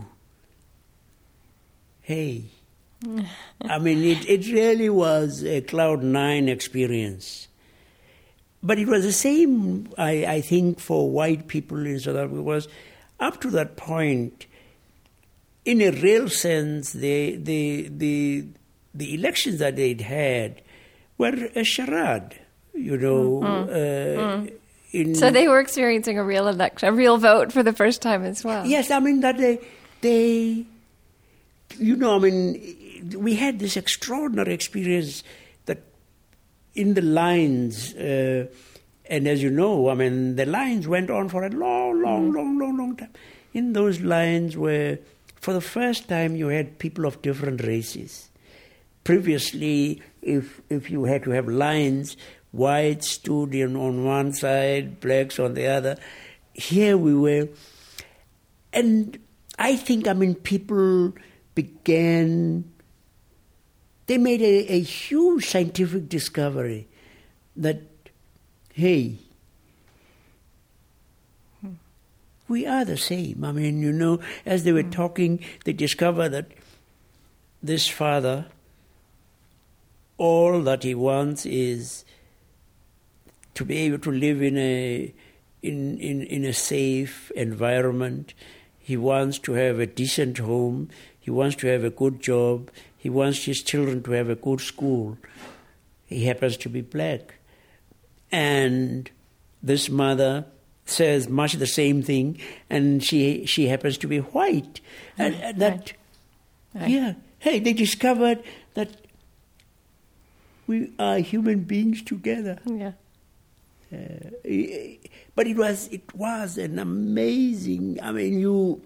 hey, I mean, it, it really was a cloud nine experience. But it was the same, I, I think, for white people in South Africa, because up to that point, in a real sense, the the the the elections that they'd had were a charade, you know. Mm-hmm. Uh, mm. in so they were experiencing a real election, a real vote for the first time as well. Yes, I mean that they, they, you know, I mean, we had this extraordinary experience that in the lines, uh, and as you know, I mean, the lines went on for a long, long, mm. long, long, long time. In those lines where, for the first time, you had people of different races. Previously, if if you had to have lines, whites stood in on one side, blacks on the other. Here we were. And I think, I mean, people began, they made a, a huge scientific discovery that, hey, we are the same. I mean, you know, as they were talking, they discovered that this father, all that he wants is to be able to live in a in, in, in a safe environment. He wants to have a decent home. He wants to have a good job. He wants his children to have a good school. He happens to be black. And this mother says much the same thing, and she she happens to be white. And, and that, right. Right. yeah, hey, they discovered that we are human beings together. Yeah. Uh, but it was it was an amazing. I mean, you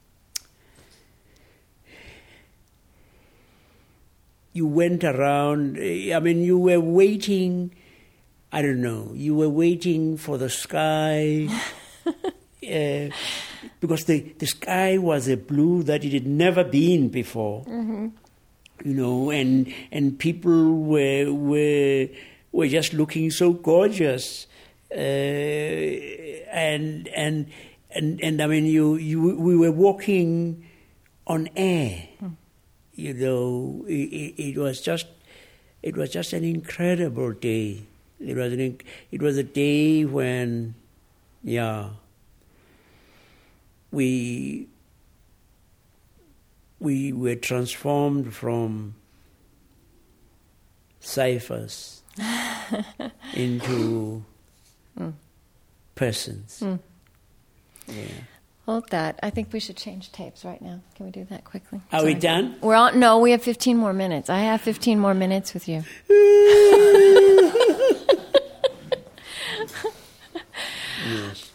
you went around. I mean, you were waiting. I don't know. You were waiting for the sky uh, because the the sky was a blue that it had never been before. Mm-hmm. You know, and and people were were were just looking so gorgeous, uh, and and and and I mean, you you we were walking on air. Mm. You know, it, it was just it was just an incredible day. It was an it was a day when, yeah, we. We were transformed from ciphers into mm. persons. Mm. Yeah. Hold that. I think we should change tapes right now. Can we do that quickly? Are Sorry. we done? We're on. No, we have fifteen more minutes. I have fifteen more minutes with you. Yes.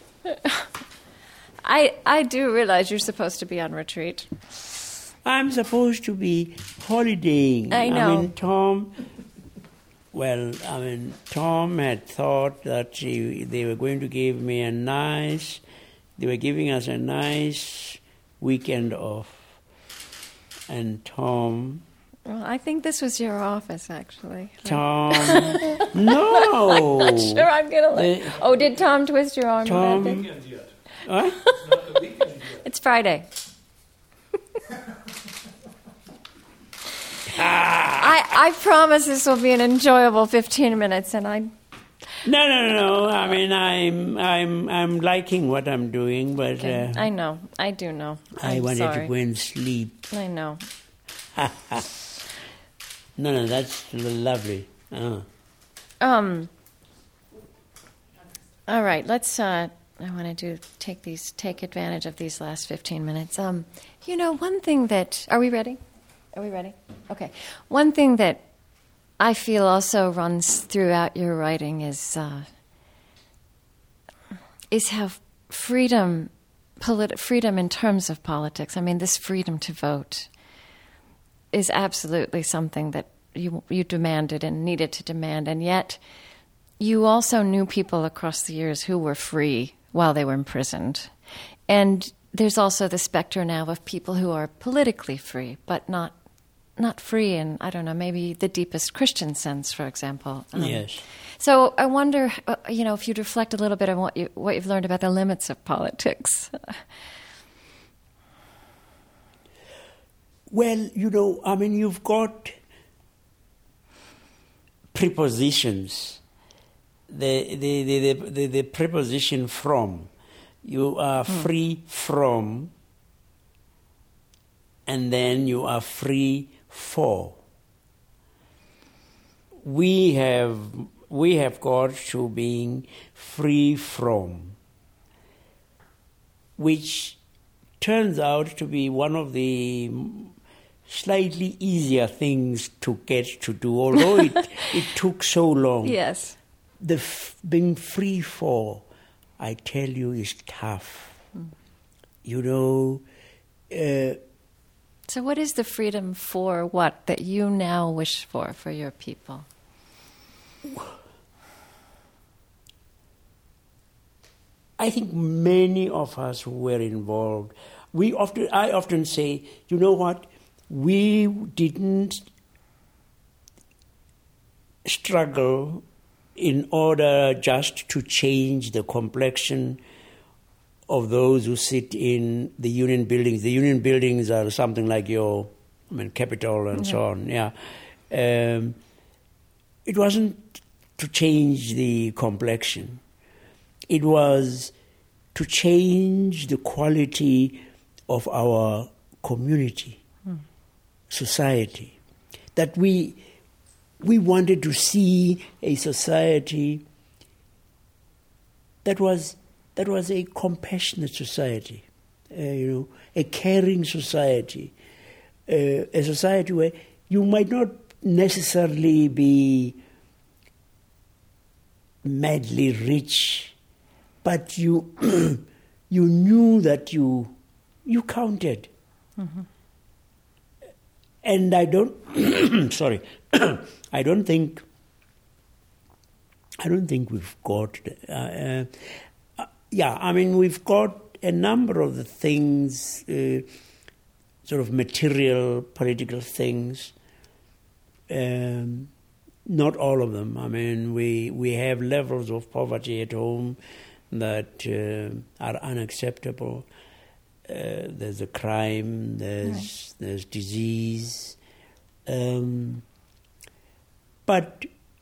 I I do realize you're supposed to be on retreat. I'm supposed to be holidaying. I know. I mean, Tom, well, I mean, Tom had thought that she, they were going to give me a nice, they were giving us a nice weekend off. And Tom... Well, I think this was your office, actually. Tom... no! I'm not sure I'm going to let... Uh, oh, did Tom twist your arm? Tom... About Weekend yet. What? It's not the weekend yet. It's Friday. I, I promise this will be an enjoyable fifteen minutes, and I. No, no, no, no. I mean, I'm, I'm, I'm liking what I'm doing, but okay. uh, I know, I do know. I'm I wanted sorry. to go and sleep. I know. no, no, that's lovely. Oh. Um. All right, let's. Uh, I want to do take these take advantage of these last fifteen minutes. Um, you know, one thing that are we ready? Are we ready? Okay. One thing that I feel also runs throughout your writing is uh, is how freedom, polit- freedom in terms of politics. I mean, this freedom to vote is absolutely something that you you demanded and needed to demand, and yet you also knew people across the years who were free while they were imprisoned. And there's also the specter now of people who are politically free, but not not free in, I don't know, maybe the deepest Christian sense, for example. Um, yes. So I wonder, uh, you know, if you'd reflect a little bit on what you what you've learned about the limits of politics. Well, you know, I mean, you've got prepositions. The the the the, the, the preposition from. You are mm. free from, and then you are free for. We have we have got to being free from, which turns out to be one of the slightly easier things to get to do, although it, it took so long. Yes. The f- being free for, I tell you, is tough. Mm. You know. Uh, so what is the freedom for what that you now wish for, for your people? I think many of us who were involved, we often, I often say, you know what, we didn't struggle in order just to change the complexion of those who sit in the union buildings. The union buildings are something like your, I mean, Capitol and yeah. so on. Yeah, um, it wasn't to change the complexion. It was to change the quality of our community, hmm. society, that we we wanted to see a society that was that was a compassionate society, uh, you know, a caring society, uh, a society where you might not necessarily be madly rich, but you you knew that you you counted. Mm-hmm. And I don't sorry I don't think I don't think we've got uh, uh, uh, yeah I mean we've got a number of the things, uh, sort of material political things, um, not all of them. I mean we we have levels of poverty at home that uh, are unacceptable. Uh, there's a crime, there's right. there's disease, um, but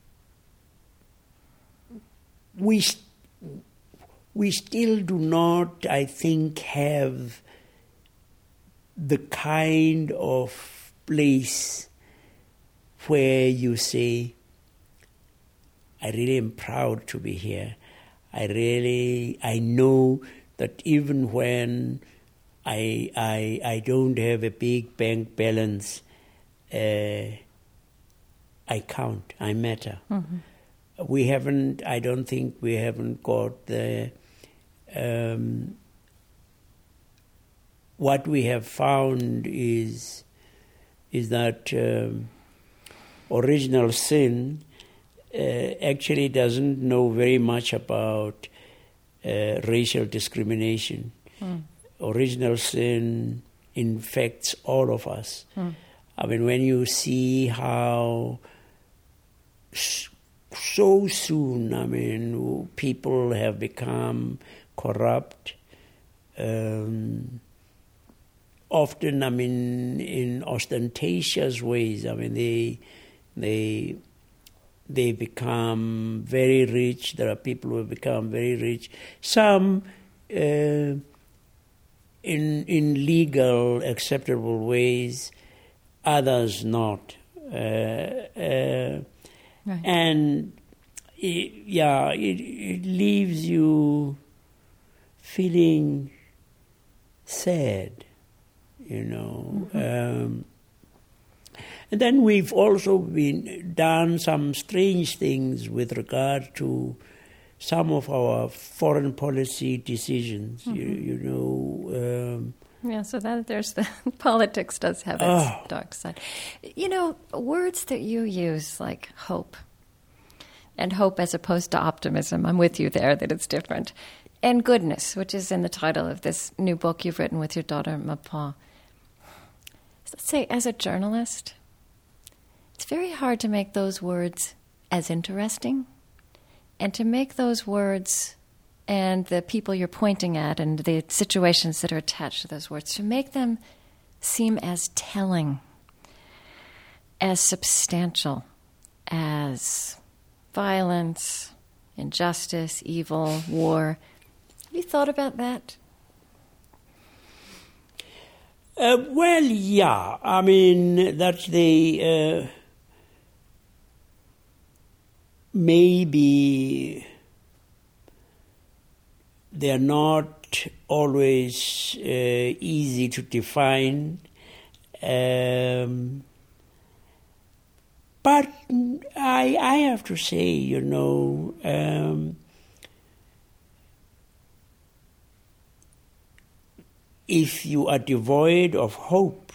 we st- we still do not, I think, have the kind of place where you say, I really am proud to be here. I really, I know that even when I I I don't have a big bank balance, uh, I count, I matter. Mm-hmm. We haven't, I don't think we haven't got the, um, what we have found is, is that um, original sin uh, actually doesn't know very much about uh, racial discrimination. Mm. Original sin infects all of us. Mm. I mean, when you see how so soon, I mean, people have become corrupt, um, often, I mean, in ostentatious ways. I mean, they they they become very rich. There are people who have become very rich. Some uh, in in legal, acceptable ways, others not. Uh, uh, right. And it, yeah, it, it leaves you feeling sad, you know. Mm-hmm. Um, and then we've also been done some strange things with regard to some of our foreign policy decisions. Mm-hmm. You, you know, um, Yeah, so that there's the politics does have its oh. dark side. You know, words that you use like hope, and hope as opposed to optimism, I'm with you there that it's different, and goodness, which is in the title of this new book you've written with your daughter, Mapa. So let's say, as a journalist, it's very hard to make those words as interesting, and to make those words and the people you're pointing at and the situations that are attached to those words, to make them seem as telling, as substantial as violence, injustice, evil, war. Have you thought about that? Uh, well, yeah. I mean, that they uh, maybe they're not always uh, easy to define. Um, but I, I have to say, you know, um, if you are devoid of hope,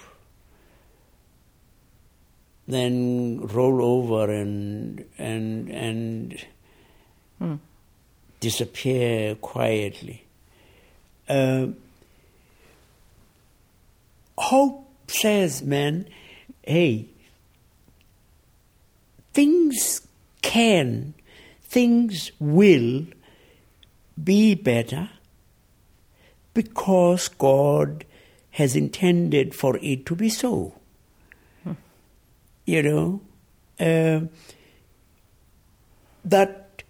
then roll over and and and hmm. disappear quietly. Uh, hope says, man, hey, things can, things will be better because God has intended for it to be so. Hmm. You know, uh, that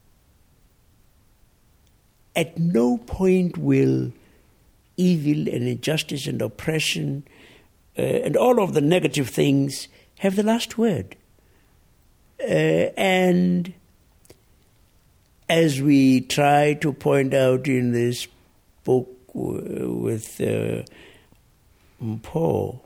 at no point will evil and injustice and oppression uh, and all of the negative things have the last word. Uh, and as we try to point out in this book w- with uh, Paul,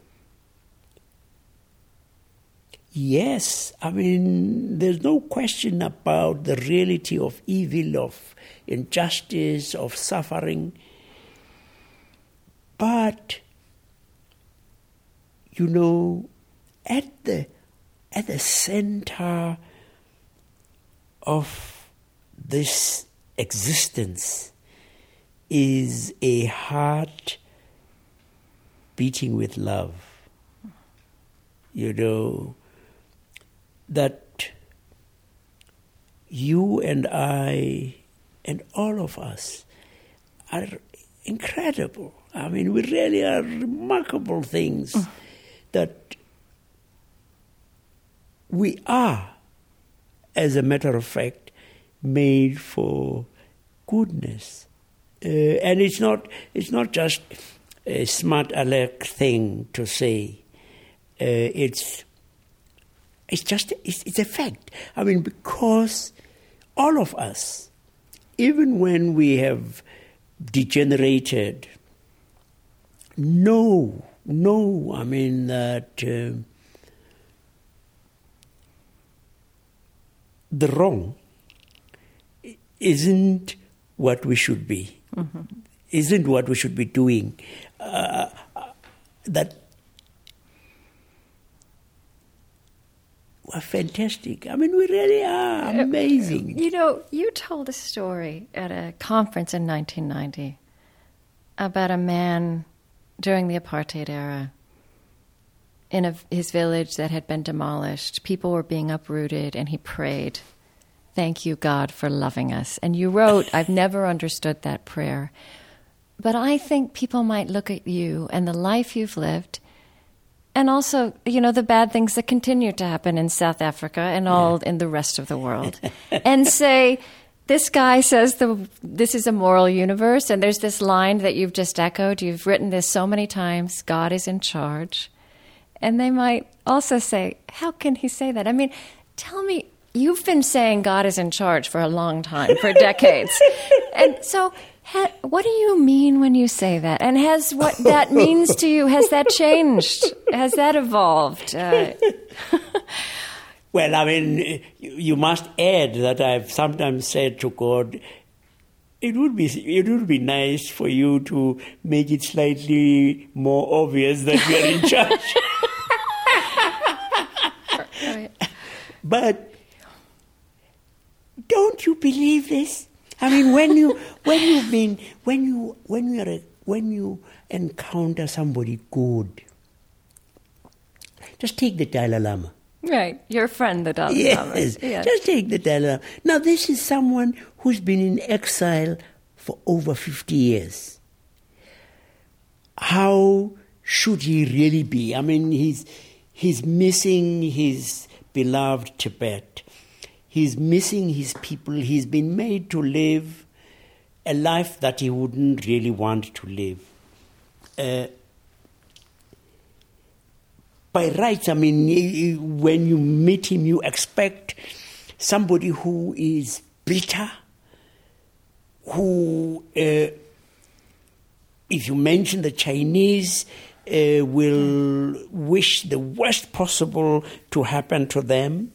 yes, I mean, there's no question about the reality of evil, of injustice, of suffering. But, you know, at the at the center of this existence is a heart beating with love. You know, that you and I and all of us are incredible. I mean, we really are remarkable things mm. that we are, as a matter of fact, made for goodness. Uh, and it's not it's not just a smart aleck thing to say. Uh, it's it's just it's, it's a fact. I mean, because all of us, even when we have degenerated, know, know, I mean, that uh, the wrong isn't what we should be, mm-hmm. isn't what we should be doing. Uh, that we're fantastic. I mean, we really are amazing. You know, you told a story at a conference in nineteen ninety about a man during the apartheid era in a, his village that had been demolished. People were being uprooted, and he prayed, "Thank you, God, for loving us." And you wrote, "I've never understood that prayer. But I think people might look at you and the life you've lived, and also, you know, the bad things that continue to happen in South Africa and all yeah. in the rest of the world, and say, this guy says the this is a moral universe, and there's this line that you've just echoed. You've written this so many times, God is in charge." And they might also say, how can he say that? I mean, tell me, you've been saying God is in charge for a long time, for decades. And so ha, what do you mean when you say that? And has what that means to you, has that changed? Has that evolved? Uh, well, I mean, you must add that I've sometimes said to God, it would be it would be nice for you to make it slightly more obvious that you are in charge. Right. But don't you believe this? I mean, when you when you've been when you when you are a, when you encounter somebody good, just take the Dalai Lama. Right, your friend, the Dalai Yes, Lama. Yes. just take the Dalai Lama. Now, this is someone who's been in exile for over fifty years. How should he really be? I mean, he's he's missing his beloved Tibet. He's missing his people. He's been made to live a life that he wouldn't really want to live. Uh, by rights, I mean, when you meet him, you expect somebody who is bitter, who, uh, if you mention the Chinese, uh, will wish the worst possible to happen to them.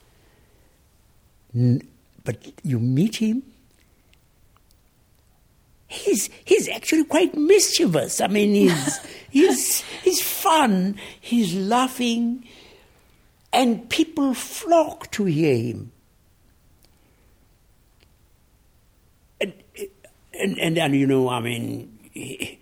But you meet him, he's he's actually quite mischievous. I mean, he's he's he's fun. He's laughing, and people flock to hear him. And and and, and you know, I mean, he,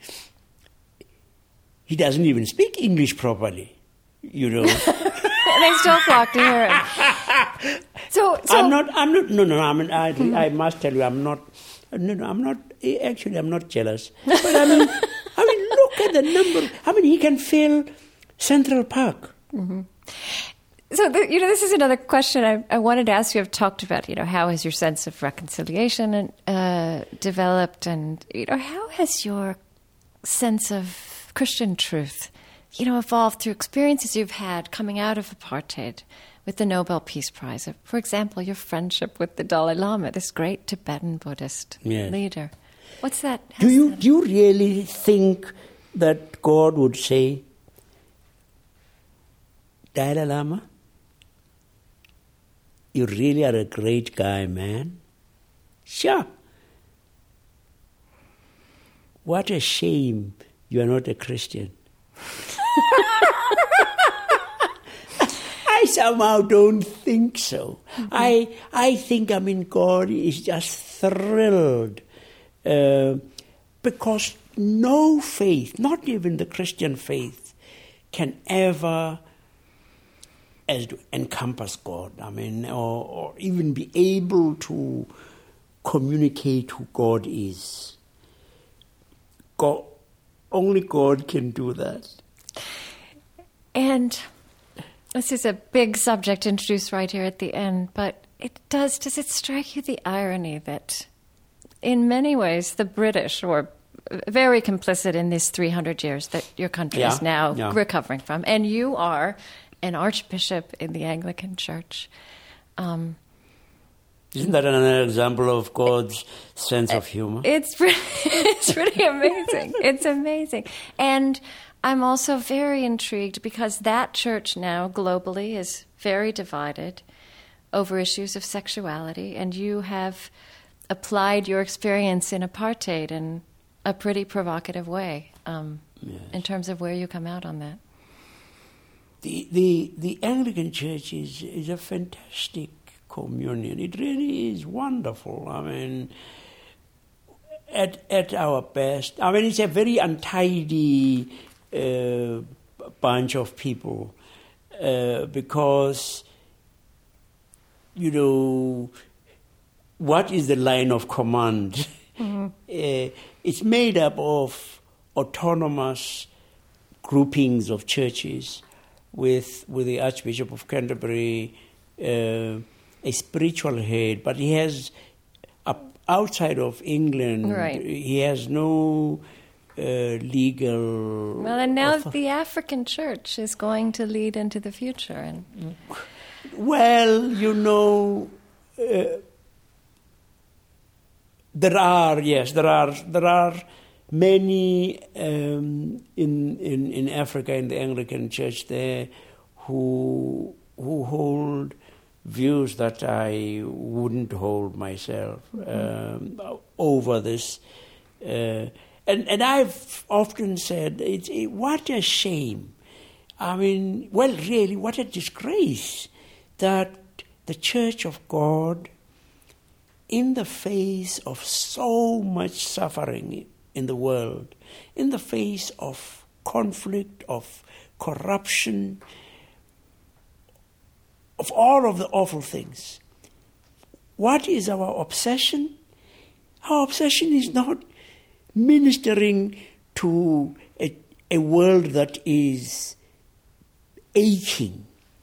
he doesn't even speak English properly. You know. They still flock to hear him. So, so I'm not. I'm not. No, no. I mean, I, mm-hmm. I must tell you, I'm not. No, no. I'm not. Actually, I'm not jealous. But I mean, I mean, look at the number. I mean, he can fill Central Park. Mm-hmm. So, the, you know, this is another question I, I wanted to ask you. I've talked about, you know, how has your sense of reconciliation and, uh, developed, and you know, how has your sense of Christian truth, you know, evolved through experiences you've had coming out of apartheid with the Nobel Peace Prize? For example, your friendship with the Dalai Lama, this great Tibetan Buddhist yes. leader. What's that? Do you that? do you really think that God would say, Dalai Lama, you really are a great guy, man? Sure. What a shame you are not a Christian. I somehow don't think so. Mm-hmm. I I think, I mean, God is just thrilled uh, because no faith, not even the Christian faith, can ever as encompass God. I mean, or, or even be able to communicate who God is. God, only God can do that. And this is a big subject introduced right here at the end, but it does, does it strike you the irony that in many ways the British were very complicit in these three hundred years that your country yeah, is now yeah. recovering from, and you are an archbishop in the Anglican Church. Um, Isn't that another example of God's sense of humor? It's pretty, it's pretty amazing. It's amazing. And I'm also very intrigued because that church now globally is very divided over issues of sexuality, and you have applied your experience in apartheid in a pretty provocative way um, yes. in terms of where you come out on that. The the, the Anglican Church is, is a fantastic communion. It really is wonderful. I mean, at at our best. I mean, it's a very untidy uh, bunch of people uh, because, you know, what is the line of command? Mm-hmm. uh, it's made up of autonomous groupings of churches with with the Archbishop of Canterbury, uh, a spiritual head, but he has, uh, outside of England, right. he has no uh, legal... Well, and now author- the African Church is going to lead into the future. And Well, you know, uh, there are, yes, there are there are many um, in, in in Africa, in the Anglican Church there, who who hold views that I wouldn't hold myself um, over this. Uh, and, and I've often said, it's, it, what a shame. I mean, well, really, what a disgrace that the Church of God, in the face of so much suffering in the world, in the face of conflict, of corruption, of all of the awful things, what is our obsession? Our obsession is not ministering to a, a world that is aching.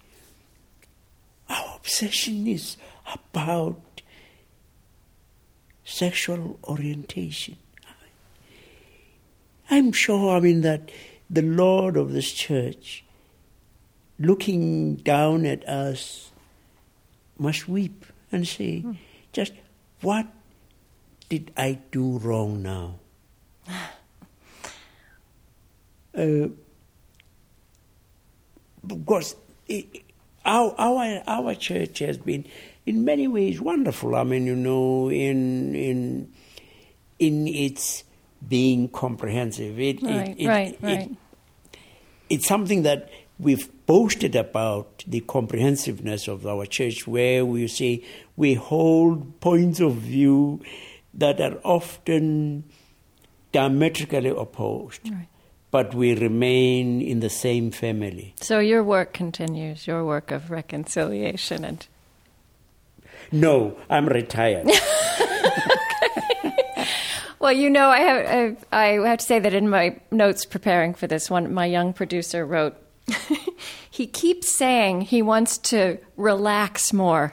Our obsession is about sexual orientation. I'm sure, I mean, that the Lord of this church, looking down at us, must weep and say, hmm. just what did I do wrong now? uh, because it, our, our our church has been, in many ways, wonderful. I mean, you know, in in in its being comprehensive. It, right, it, it, right, it, right. It, it's something that we've boasted about, the comprehensiveness of our church, where we say we hold points of view that are often diametrically opposed. Right. But we remain in the same family. So your work continues, your work of reconciliation and... No, I'm retired. Well, you know, I have, I have to say that in my notes preparing for this one, my young producer wrote, he keeps saying he wants to relax more.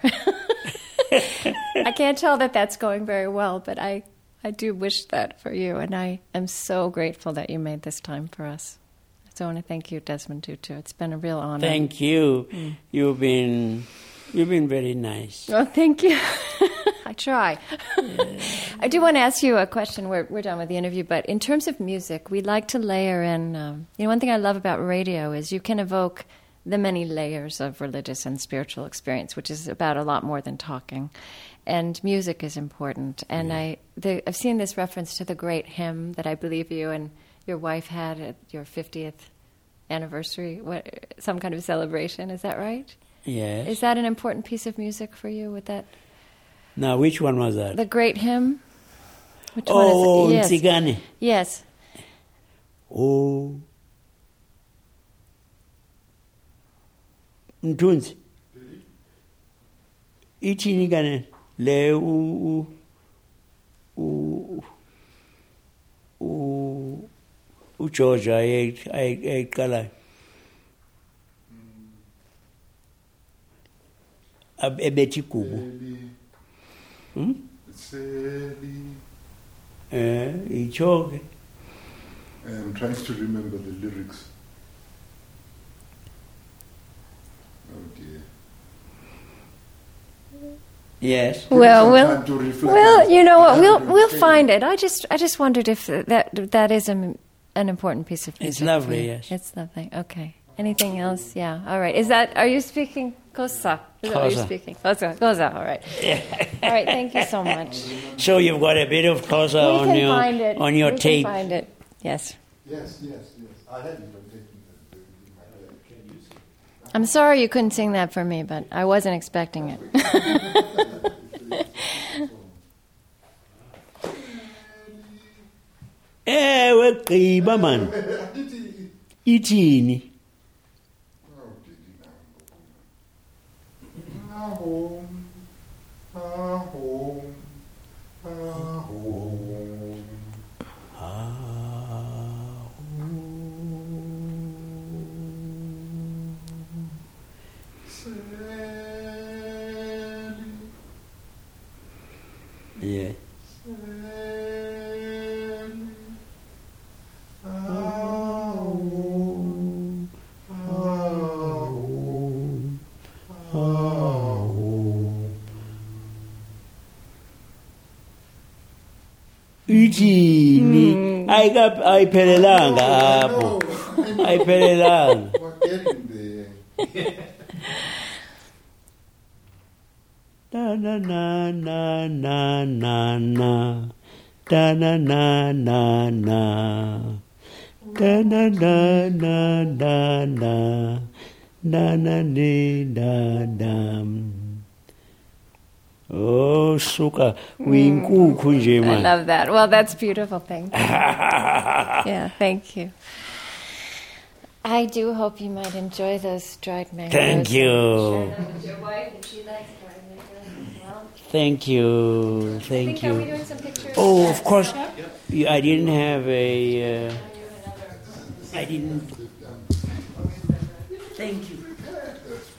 I can't tell that that's going very well, but I, I do wish that for you, and I am so grateful that you made this time for us. So I want to thank you, Desmond Tutu. It's been a real honor. Thank you. Mm. You've been, you've been very nice. Well, thank you. I try. Yeah. I do want to ask you a question. We're we're done with the interview, but in terms of music, we like to layer in. Um, you know, one thing I love about radio is you can evoke the many layers of religious and spiritual experience, which is about a lot more than talking. And music is important. And yeah. I the, I've seen this reference to the great hymn that I believe you and your wife had at your fiftieth anniversary, what, some kind of celebration. Is that right? Yes. Is that an important piece of music for you? With that? Now, which one was that? The great hymn. Which oh, one is it? Yes. Nzigane. Yes. Oh. Mthunzi. Ithini kane le u u u u George ay ay ayiqala abethi gugu. Hmm? Eh, ichoke. I'm trying to remember the lyrics. Oh dear. Yes. Well, well, well. You know what? We'll we'll find it. I just I just wondered if that that is an an important piece of music. It's lovely. Yes. It's lovely. Okay. Anything else? Yeah. All right. Is that? Are you speaking Xhosa? Is that what you're speaking? Xhosa. Xhosa. All right. Yeah. All right. Thank you so much. So you've got a bit of Xhosa on your find it. on your we tape. We can find it. Yes. Yes. Yes. Yes. I had it on tape. I'm sorry you couldn't sing that for me, but I wasn't expecting it. Ewe gqiba man. Ithini? Home, home, home. Yeah. Ithini ayika ayiphelelanga apho ayiphelelanga. Da na na na na na na. Da na na na na. Da na na na na na. Da na ni da dam. Oh, suka, uyinkuku nje I man. love that. Well, that's beautiful. Thank you. Yeah, thank you. I do hope you might enjoy those dried mangoes. Thank you. Share them with your wife, and she likes dried mangoes as well. Thank you, I thank think, are we you. doing some pictures? Oh, Yes. of course. You- I didn't have a. Uh, I didn't. Thank you.